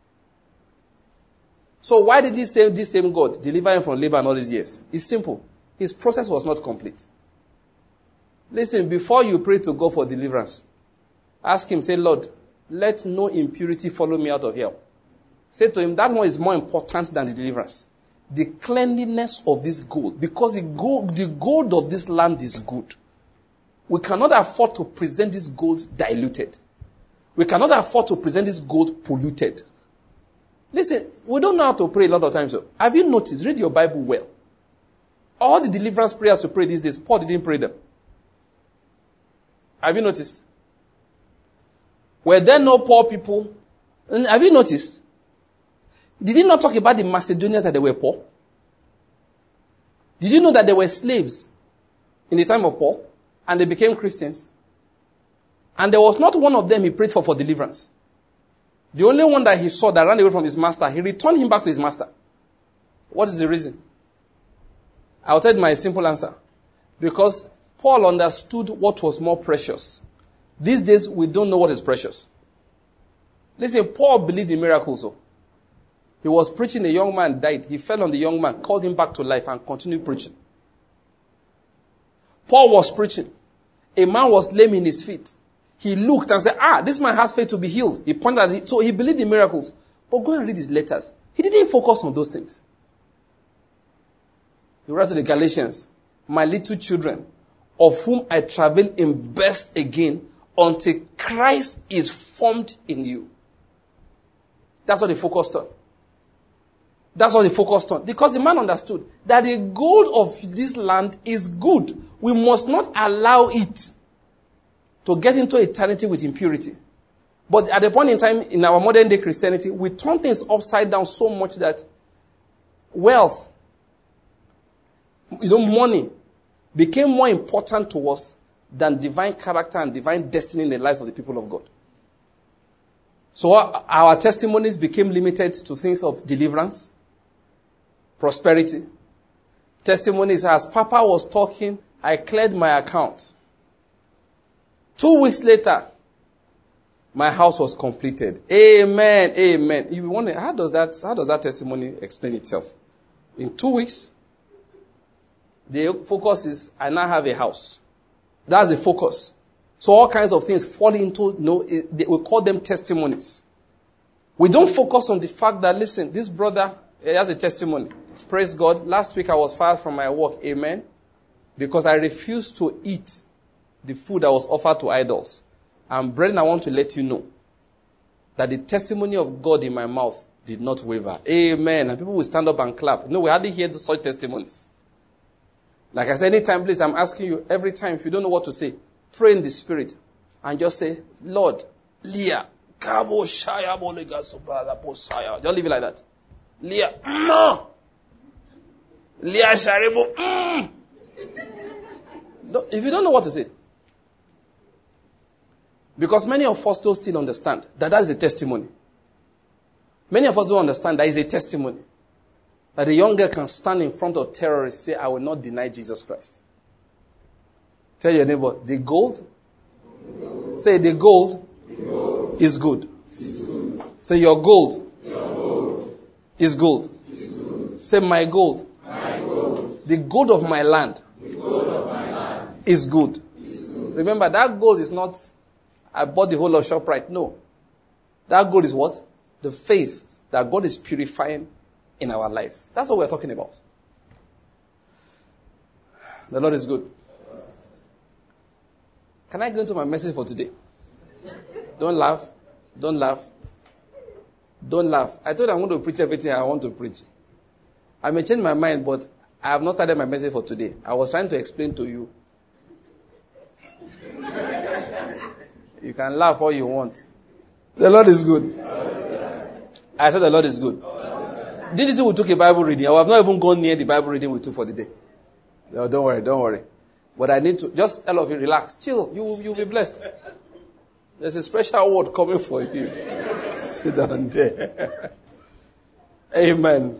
So why did he say this same God deliver him from Laban all these years? It's simple. His process was not complete. Listen, before you pray to God for deliverance, ask him, say, Lord, let no impurity follow me out of hell. Say to him, that one is more important than the deliverance. The cleanliness of this gold, because the gold, the gold of this land is good. We cannot afford to present this gold diluted. We cannot afford to present this gold polluted. Listen, we don't know how to pray a lot of times. So have you noticed? Read your Bible well. All the deliverance prayers to pray these days, Paul didn't pray them. Have you noticed? Were there no poor people? Have you noticed? Did he not talk about the Macedonians that they were poor? Did you know that there were slaves in the time of Paul? And they became Christians. And there was not one of them he prayed for for deliverance. The only one that he saw that ran away from his master, he returned him back to his master. What is the reason? I'll tell you my simple answer. Because Paul understood what was more precious. These days, we don't know what is precious. Listen, Paul believed in miracles. So. He was preaching, a young man died. He fell on the young man, called him back to life, and continued preaching. Paul was preaching. A man was lame in his feet. He looked and said, ah, this man has faith to be healed. He pointed at it. So he believed in miracles. But go and read his letters. He didn't focus on those things. He wrote to the Galatians, my little children, of whom I travel in birth again until Christ is formed in you. That's what he focused on. That's what he focused on. Because the man understood that the gold of this land is good. We must not allow it to get into eternity with impurity. But at the point in time, in our modern day Christianity, we turn things upside down so much that wealth, you know, money, became more important to us than divine character and divine destiny in the lives of the people of God. So our, our testimonies became limited to things of deliverance, prosperity. Testimonies, as Papa was talking, I cleared my account. Two weeks later, My house was completed. Amen. Amen. You wonder, how does that, how does that testimony explain itself? In two weeks, the focus is, I now have a house. That's the focus. So all kinds of things fall into, no, we call them testimonies. We don't focus on the fact that, listen, this brother, he has a testimony. Praise God. Last week I was fired from my work. Amen. Because I refused to eat the food that was offered to idols. And brethren, I want to let you know that the testimony of God in my mouth did not waver. Amen. And people will stand up and clap. No, we hardly hear such testimonies. Like I said, anytime, please, I'm asking you, every time, if you don't know what to say, pray in the spirit and just say, Lord, Leah, Kabo Shaya Bolega Subala Posaya. Just leave it like that. Leah, no. Leah Sharibo, mm. If you don't know what to say, because many of us don't still understand that that is a testimony. Many of us don't understand that is a testimony. That a young girl can stand in front of terrorists and say, I will not deny Jesus Christ. Tell your neighbor, the gold, the say the gold, the gold is, good. is good. Say your gold, your gold is, good. is good. Say my gold, my gold, the gold of my land, the gold of my land is, good. is good. Remember, that gold is not, I bought the whole of ShopRite. No. That gold is what? The faith that God is purifying in our lives. That's what we're talking about. The Lord is good. Can I go into my message for today? Don't laugh. Don't laugh. Don't laugh. I told you I'm going to preach everything I want to preach. I may change my mind, but I have not started my message for today. I was trying to explain to you. You can laugh all you want. The Lord is good. I said the Lord is good. Did you see we took a Bible reading? I have not even gone near the Bible reading we took for the day. No, don't worry, don't worry. But I need to, just all of you relax, chill, you will you'll be blessed. There's a special word coming for you. Sit down there. Amen.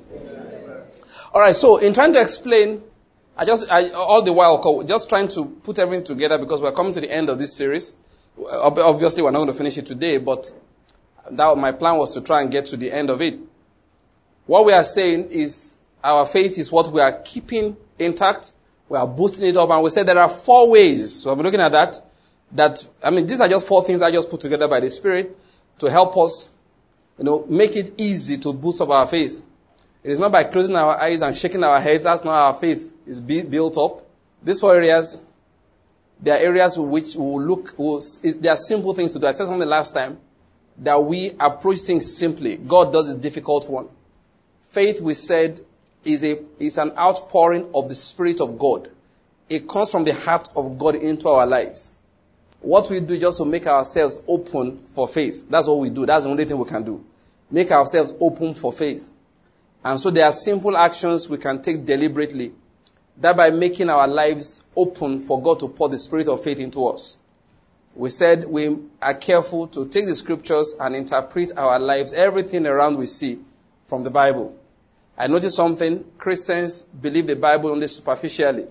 All right, so in trying to explain, I just, I, all the while, just trying to put everything together because we're coming to the end of this series. Obviously, we're not going to finish it today, but that my plan was to try and get to the end of it. What we are saying is our faith is what we are keeping intact. We are boosting it up. And we said there are four ways. So I'm looking at that. That, I mean, these are just four things I just put together by the Spirit to help us, you know, make it easy to boost up our faith. It is not by closing our eyes and shaking our heads. That's not how our faith is be, built up. These four areas, there are areas which will look, will, there are simple things to do. I said something last time, that we approach things simply. God does the difficult one. Faith, we said, is a is an outpouring of the Spirit of God. It comes from the heart of God into our lives. What we do just to make ourselves open for faith. That's what we do. That's the only thing we can do. Make ourselves open for faith. And so there are simple actions we can take deliberately, thereby making our lives open for God to pour the Spirit of faith into us. We said we are careful to take the scriptures and interpret our lives, everything around we see from the Bible. I noticed something. Christians believe the Bible only superficially.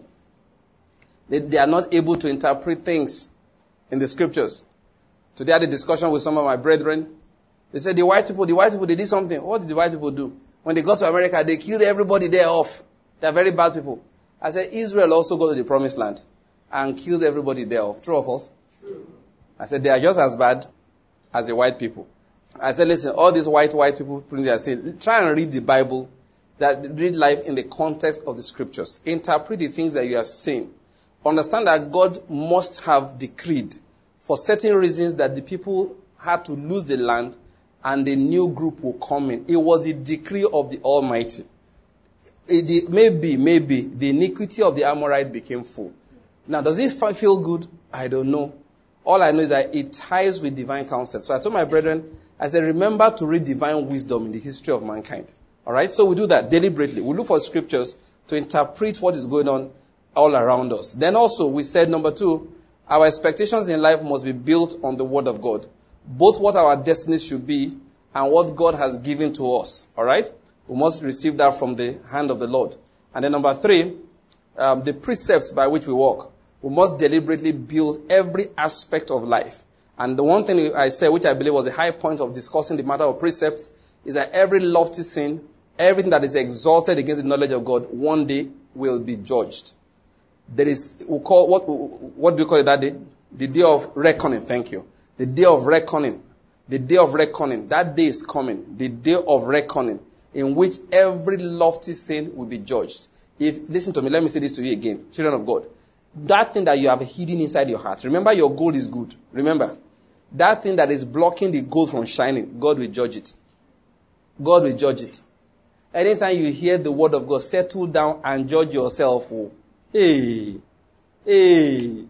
They, they are not able to interpret things in the scriptures. Today I had a discussion with some of my brethren. They said the white people, the white people, they did something. What did the white people do? When they got to America, they killed everybody there off. They are very bad people. I said Israel also got to the promised land and killed everybody there off. True or false? True. I said they are just as bad as the white people. I said, listen, all these white, white people, they are saying, try and read the Bible, that read life in the context of the scriptures. Interpret the things that you are saying. Understand that God must have decreed for certain reasons that the people had to lose the land and a new group will come in. It was the decree of the Almighty. It, maybe, maybe the iniquity of the Amorite became full. Now, does it feel good? I don't know. All I know is that it ties with divine counsel. So I told my brethren, I said, remember to read divine wisdom in the history of mankind. All right? So we do that deliberately. We look for scriptures to interpret what is going on all around us. Then also, we said, number two, our expectations in life must be built on the word of God. Both what our destinies should be and what God has given to us. All right? We must receive that from the hand of the Lord. And then number three, um, the precepts by which we walk. We must deliberately build every aspect of life. And the one thing I said, which I believe was the high point of discussing the matter of precepts, is that every lofty sin, everything that is exalted against the knowledge of God, one day will be judged. There is, we call, what, what do we call it that day? The day of reckoning. Thank you. The day of reckoning. The day of reckoning. That day is coming. The day of reckoning, in which every lofty sin will be judged. If, listen to me, let me say this to you again, children of God. That thing that you have hidden inside your heart, remember your gold is good. Remember, that thing that is blocking the gold from shining, God will judge it. God will judge it. Anytime you hear the word of God, settle down and judge yourself. Oh. Hey, hey,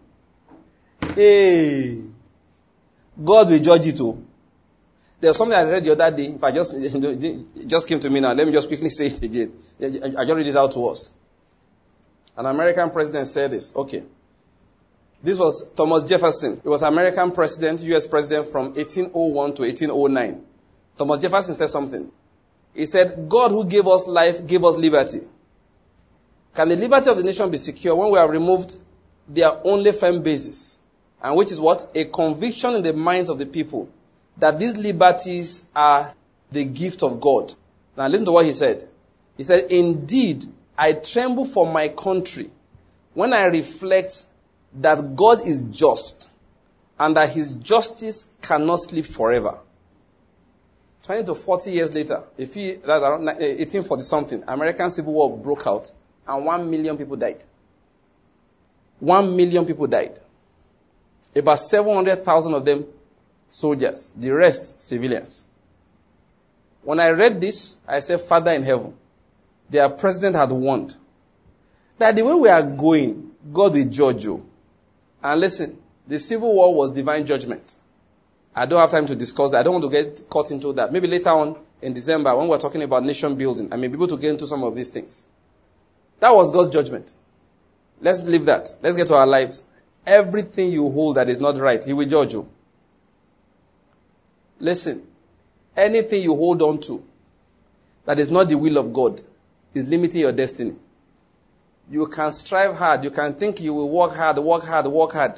hey. God will judge it too. There's something I read the other day. If I just, it just came to me now. Let me just quickly say it again. I just read it out to us. An American president said this. Okay. This was Thomas Jefferson. He was American president, U S president from eighteen oh one to eighteen oh nine. Thomas Jefferson said something. He said, God who gave us life, gave us liberty. Can the liberty of the nation be secure when we have removed their only firm basis? And which is what? A conviction in the minds of the people that these liberties are the gift of God. Now listen to what he said. He said, indeed, I tremble for my country when I reflect that God is just and that his justice cannot sleep forever. twenty to forty years later, if he, that's around eighteen forty something, American Civil War broke out and one million people died. One million people died. About seven hundred thousand of them soldiers, the rest civilians. When I read this, I said, Father in heaven, their president had warned that the way we are going, God will judge you. And listen, the Civil War was divine judgment. I don't have time to discuss that. I don't want to get caught into that. Maybe later on in December, when we're talking about nation building, I may be able to get into some of these things. That was God's judgment. Let's leave that. Let's get to our lives. Everything you hold that is not right, he will judge you. Listen, anything you hold on to that is not the will of God is limiting your destiny. You can strive hard. You can think you will work hard, work hard, work hard.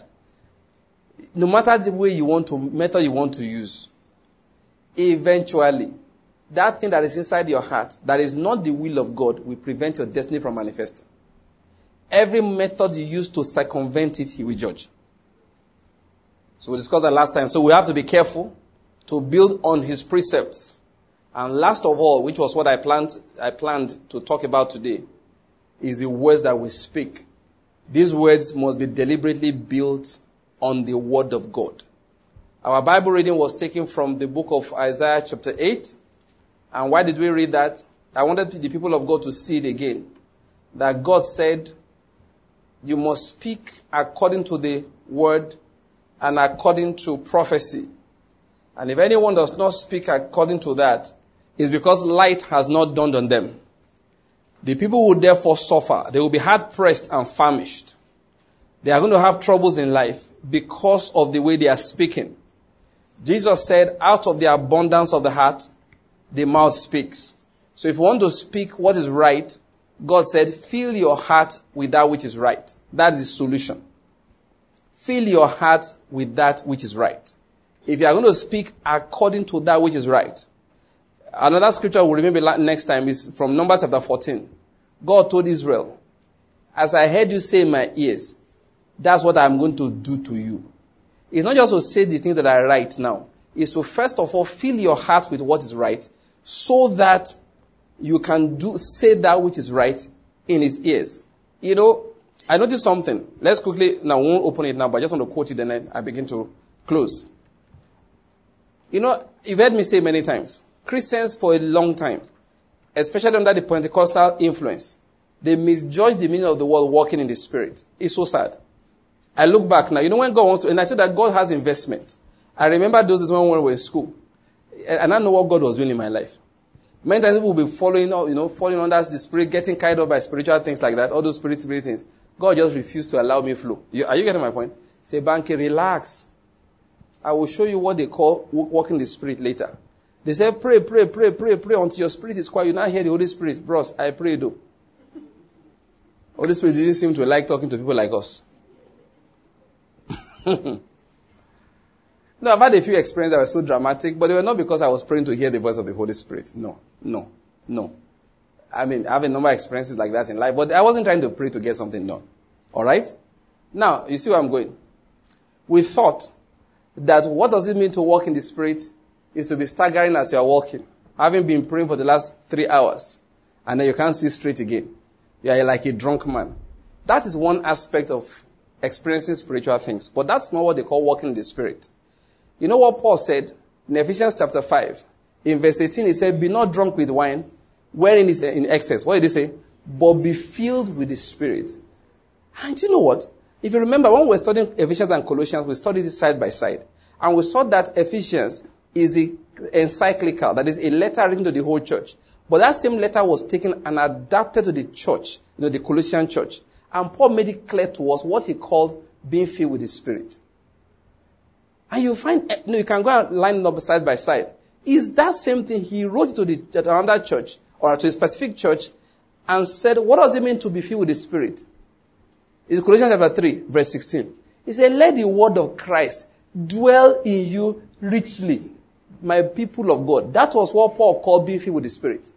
No matter the way you want to, method you want to use, eventually, that thing that is inside your heart, that is not the will of God, will prevent your destiny from manifesting. Every method you use to circumvent it, he will judge. So we discussed that last time. So we have to be careful to build on his precepts. And last of all, which was what I planned, I planned to talk about today, is the words that we speak. These words must be deliberately built on the word of God. Our Bible reading was taken from the book of Isaiah chapter eight. And why did we read that? I wanted the people of God to see it again. That God said, you must speak according to the word and according to prophecy. And if anyone does not speak according to that, it's because light has not dawned on them. The people will therefore suffer. They will be hard pressed and famished. They are going to have troubles in life because of the way they are speaking. Jesus said, out of the abundance of the heart, the mouth speaks. So if you want to speak what is right, God said, fill your heart with that which is right. That is the solution. Fill your heart with that which is right. If you are going to speak according to that which is right. Another scripture we'll remember next time is from Numbers chapter fourteen. God told Israel, as I heard you say in my ears, that's what I'm going to do to you. It's not just to say the things that are right now. It's to first of all fill your heart with what is right so that you can do say that which is right in his ears. You know, I noticed something. Let's quickly, now we won't open it now, but I just want to quote it and then I begin to close. You know, you've heard me say many times, Christians for a long time, especially under the Pentecostal influence, they misjudge the meaning of the word walking in the Spirit. It's so sad. I look back now, you know when God wants to, and I told that God has investment. I remember those days when we were in school, and I know what God was doing in my life. Many times people will be following, you know, falling under the Spirit, getting carried up by spiritual things like that, all those spirit, spirit things. God just refused to allow me flow. You, are you getting my point? Say, Banky, relax. I will show you what they call walking the Spirit later. They say, pray, pray, pray, pray, pray until your spirit is quiet. You now hear the Holy Spirit. Bros, I pray though. Holy Spirit didn't seem to like talking to people like us. No, I've had a few experiences that were so dramatic, but they were not because I was praying to hear the voice of the Holy Spirit. No, no, no. I mean, I have a number of experiences like that in life, but I wasn't trying to pray to get something done. All right? Now, you see where I'm going. We thought that what does it mean to walk in the Spirit is to be staggering as you are walking, having been praying for the last three hours, and then you can't see straight again. You are like a drunk man. That is one aspect of experiencing spiritual things, but that's not what they call walking in the Spirit. You know what Paul said in Ephesians chapter five? In verse eighteen, he said, be not drunk with wine, wherein is in excess. What did he say? But be filled with the Spirit. And you know what? If you remember, when we were studying Ephesians and Colossians, we studied it side by side. And we saw that Ephesians is a encyclical, that is a letter written to the whole church. But that same letter was taken and adapted to the church, you know, the Colossian church. And Paul made it clear to us what he called being filled with the Spirit. And you find, you know, you can go and line it up side by side. Is that same thing he wrote to the to another church, or to a specific church, and said, what does it mean to be filled with the Spirit? In Colossians chapter three, verse sixteen. He said, let the word of Christ dwell in you richly, my people of God. That was what Paul called being filled with the Spirit.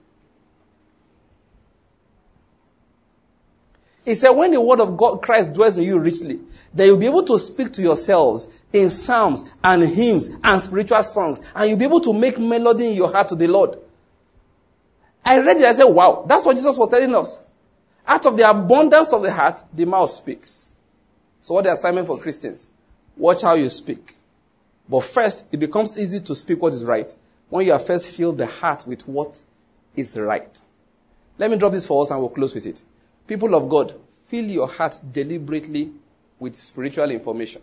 He said, when the word of God, Christ dwells in you richly, then you'll be able to speak to yourselves in psalms and hymns and spiritual songs, and you'll be able to make melody in your heart to the Lord. I read it, I said, wow, that's what Jesus was telling us. Out of the abundance of the heart, the mouth speaks. So what the assignment for Christians? Watch how you speak. But first, it becomes easy to speak what is right when you have first filled the heart with what is right. Let me drop this for us and we'll close with it. People of God, fill your heart deliberately with spiritual information.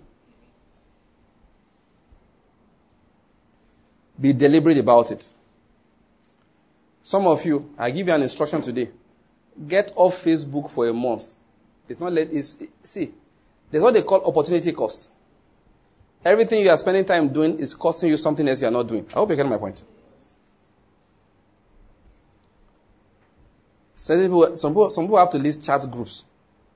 Be deliberate about it. Some of you, I give you an instruction today. Get off Facebook for a month. It's not let it's see. There's what they call opportunity cost. Everything you are spending time doing is costing you something else you are not doing. I hope you get my point. Some people, some people, some people have to leave chat groups.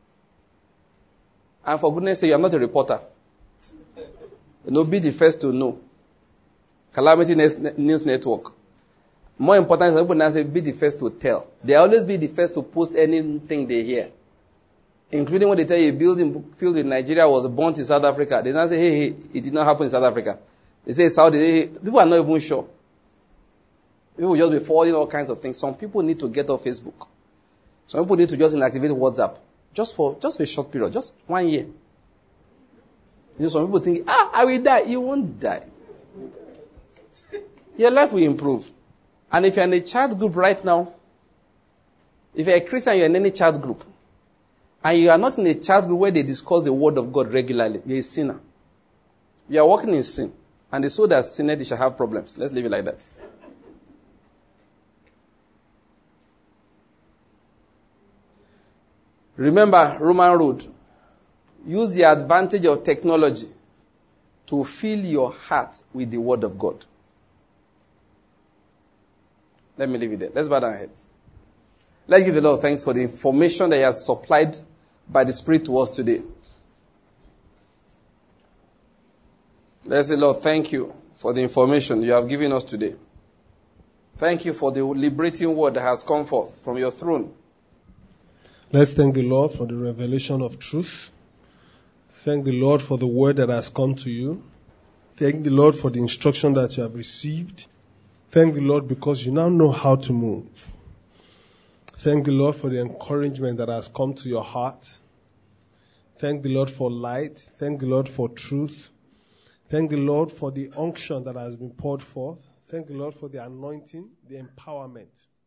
And for goodness sake, you are not a reporter. You know, be the first to know. Calamity News Network. More important, some people now say, be the first to tell. They always be the first to post anything they hear. Including when they tell you a building filled in Nigeria was burnt in South Africa. They now say, hey, hey, it did not happen in South Africa. They say Saudi. Hey, people are not even sure. People will just be forwarding all kinds of things. Some people need to get off Facebook. Some people need to just inactivate WhatsApp. Just for, just for a short period. Just one year. You know, some people think, ah, I will die. You won't die. Your life will improve. And if you're in a chat group right now, if you're a Christian, you're in any chat group, and you are not in a chat group where they discuss the word of God regularly, you're a sinner. You are walking in sin. And the soul that sinned, they shall have problems. Let's leave it like that. Remember, Roman road. Use the advantage of technology to fill your heart with the word of God. Let me leave it there. Let's bow down our heads. Let's give the Lord thanks for the information that He has supplied by the Spirit to us today. Let's say, Lord, thank you for the information you have given us today. Thank you for the liberating word that has come forth from your throne. Let's thank the Lord for the revelation of truth. Thank the Lord for the word that has come to you. Thank the Lord for the instruction that you have received. Thank the Lord because you now know how to move. Thank the Lord for the encouragement that has come to your heart. Thank the Lord for light. Thank the Lord for truth. Thank the Lord for the unction that has been poured forth. Thank the Lord for the anointing, the empowerment.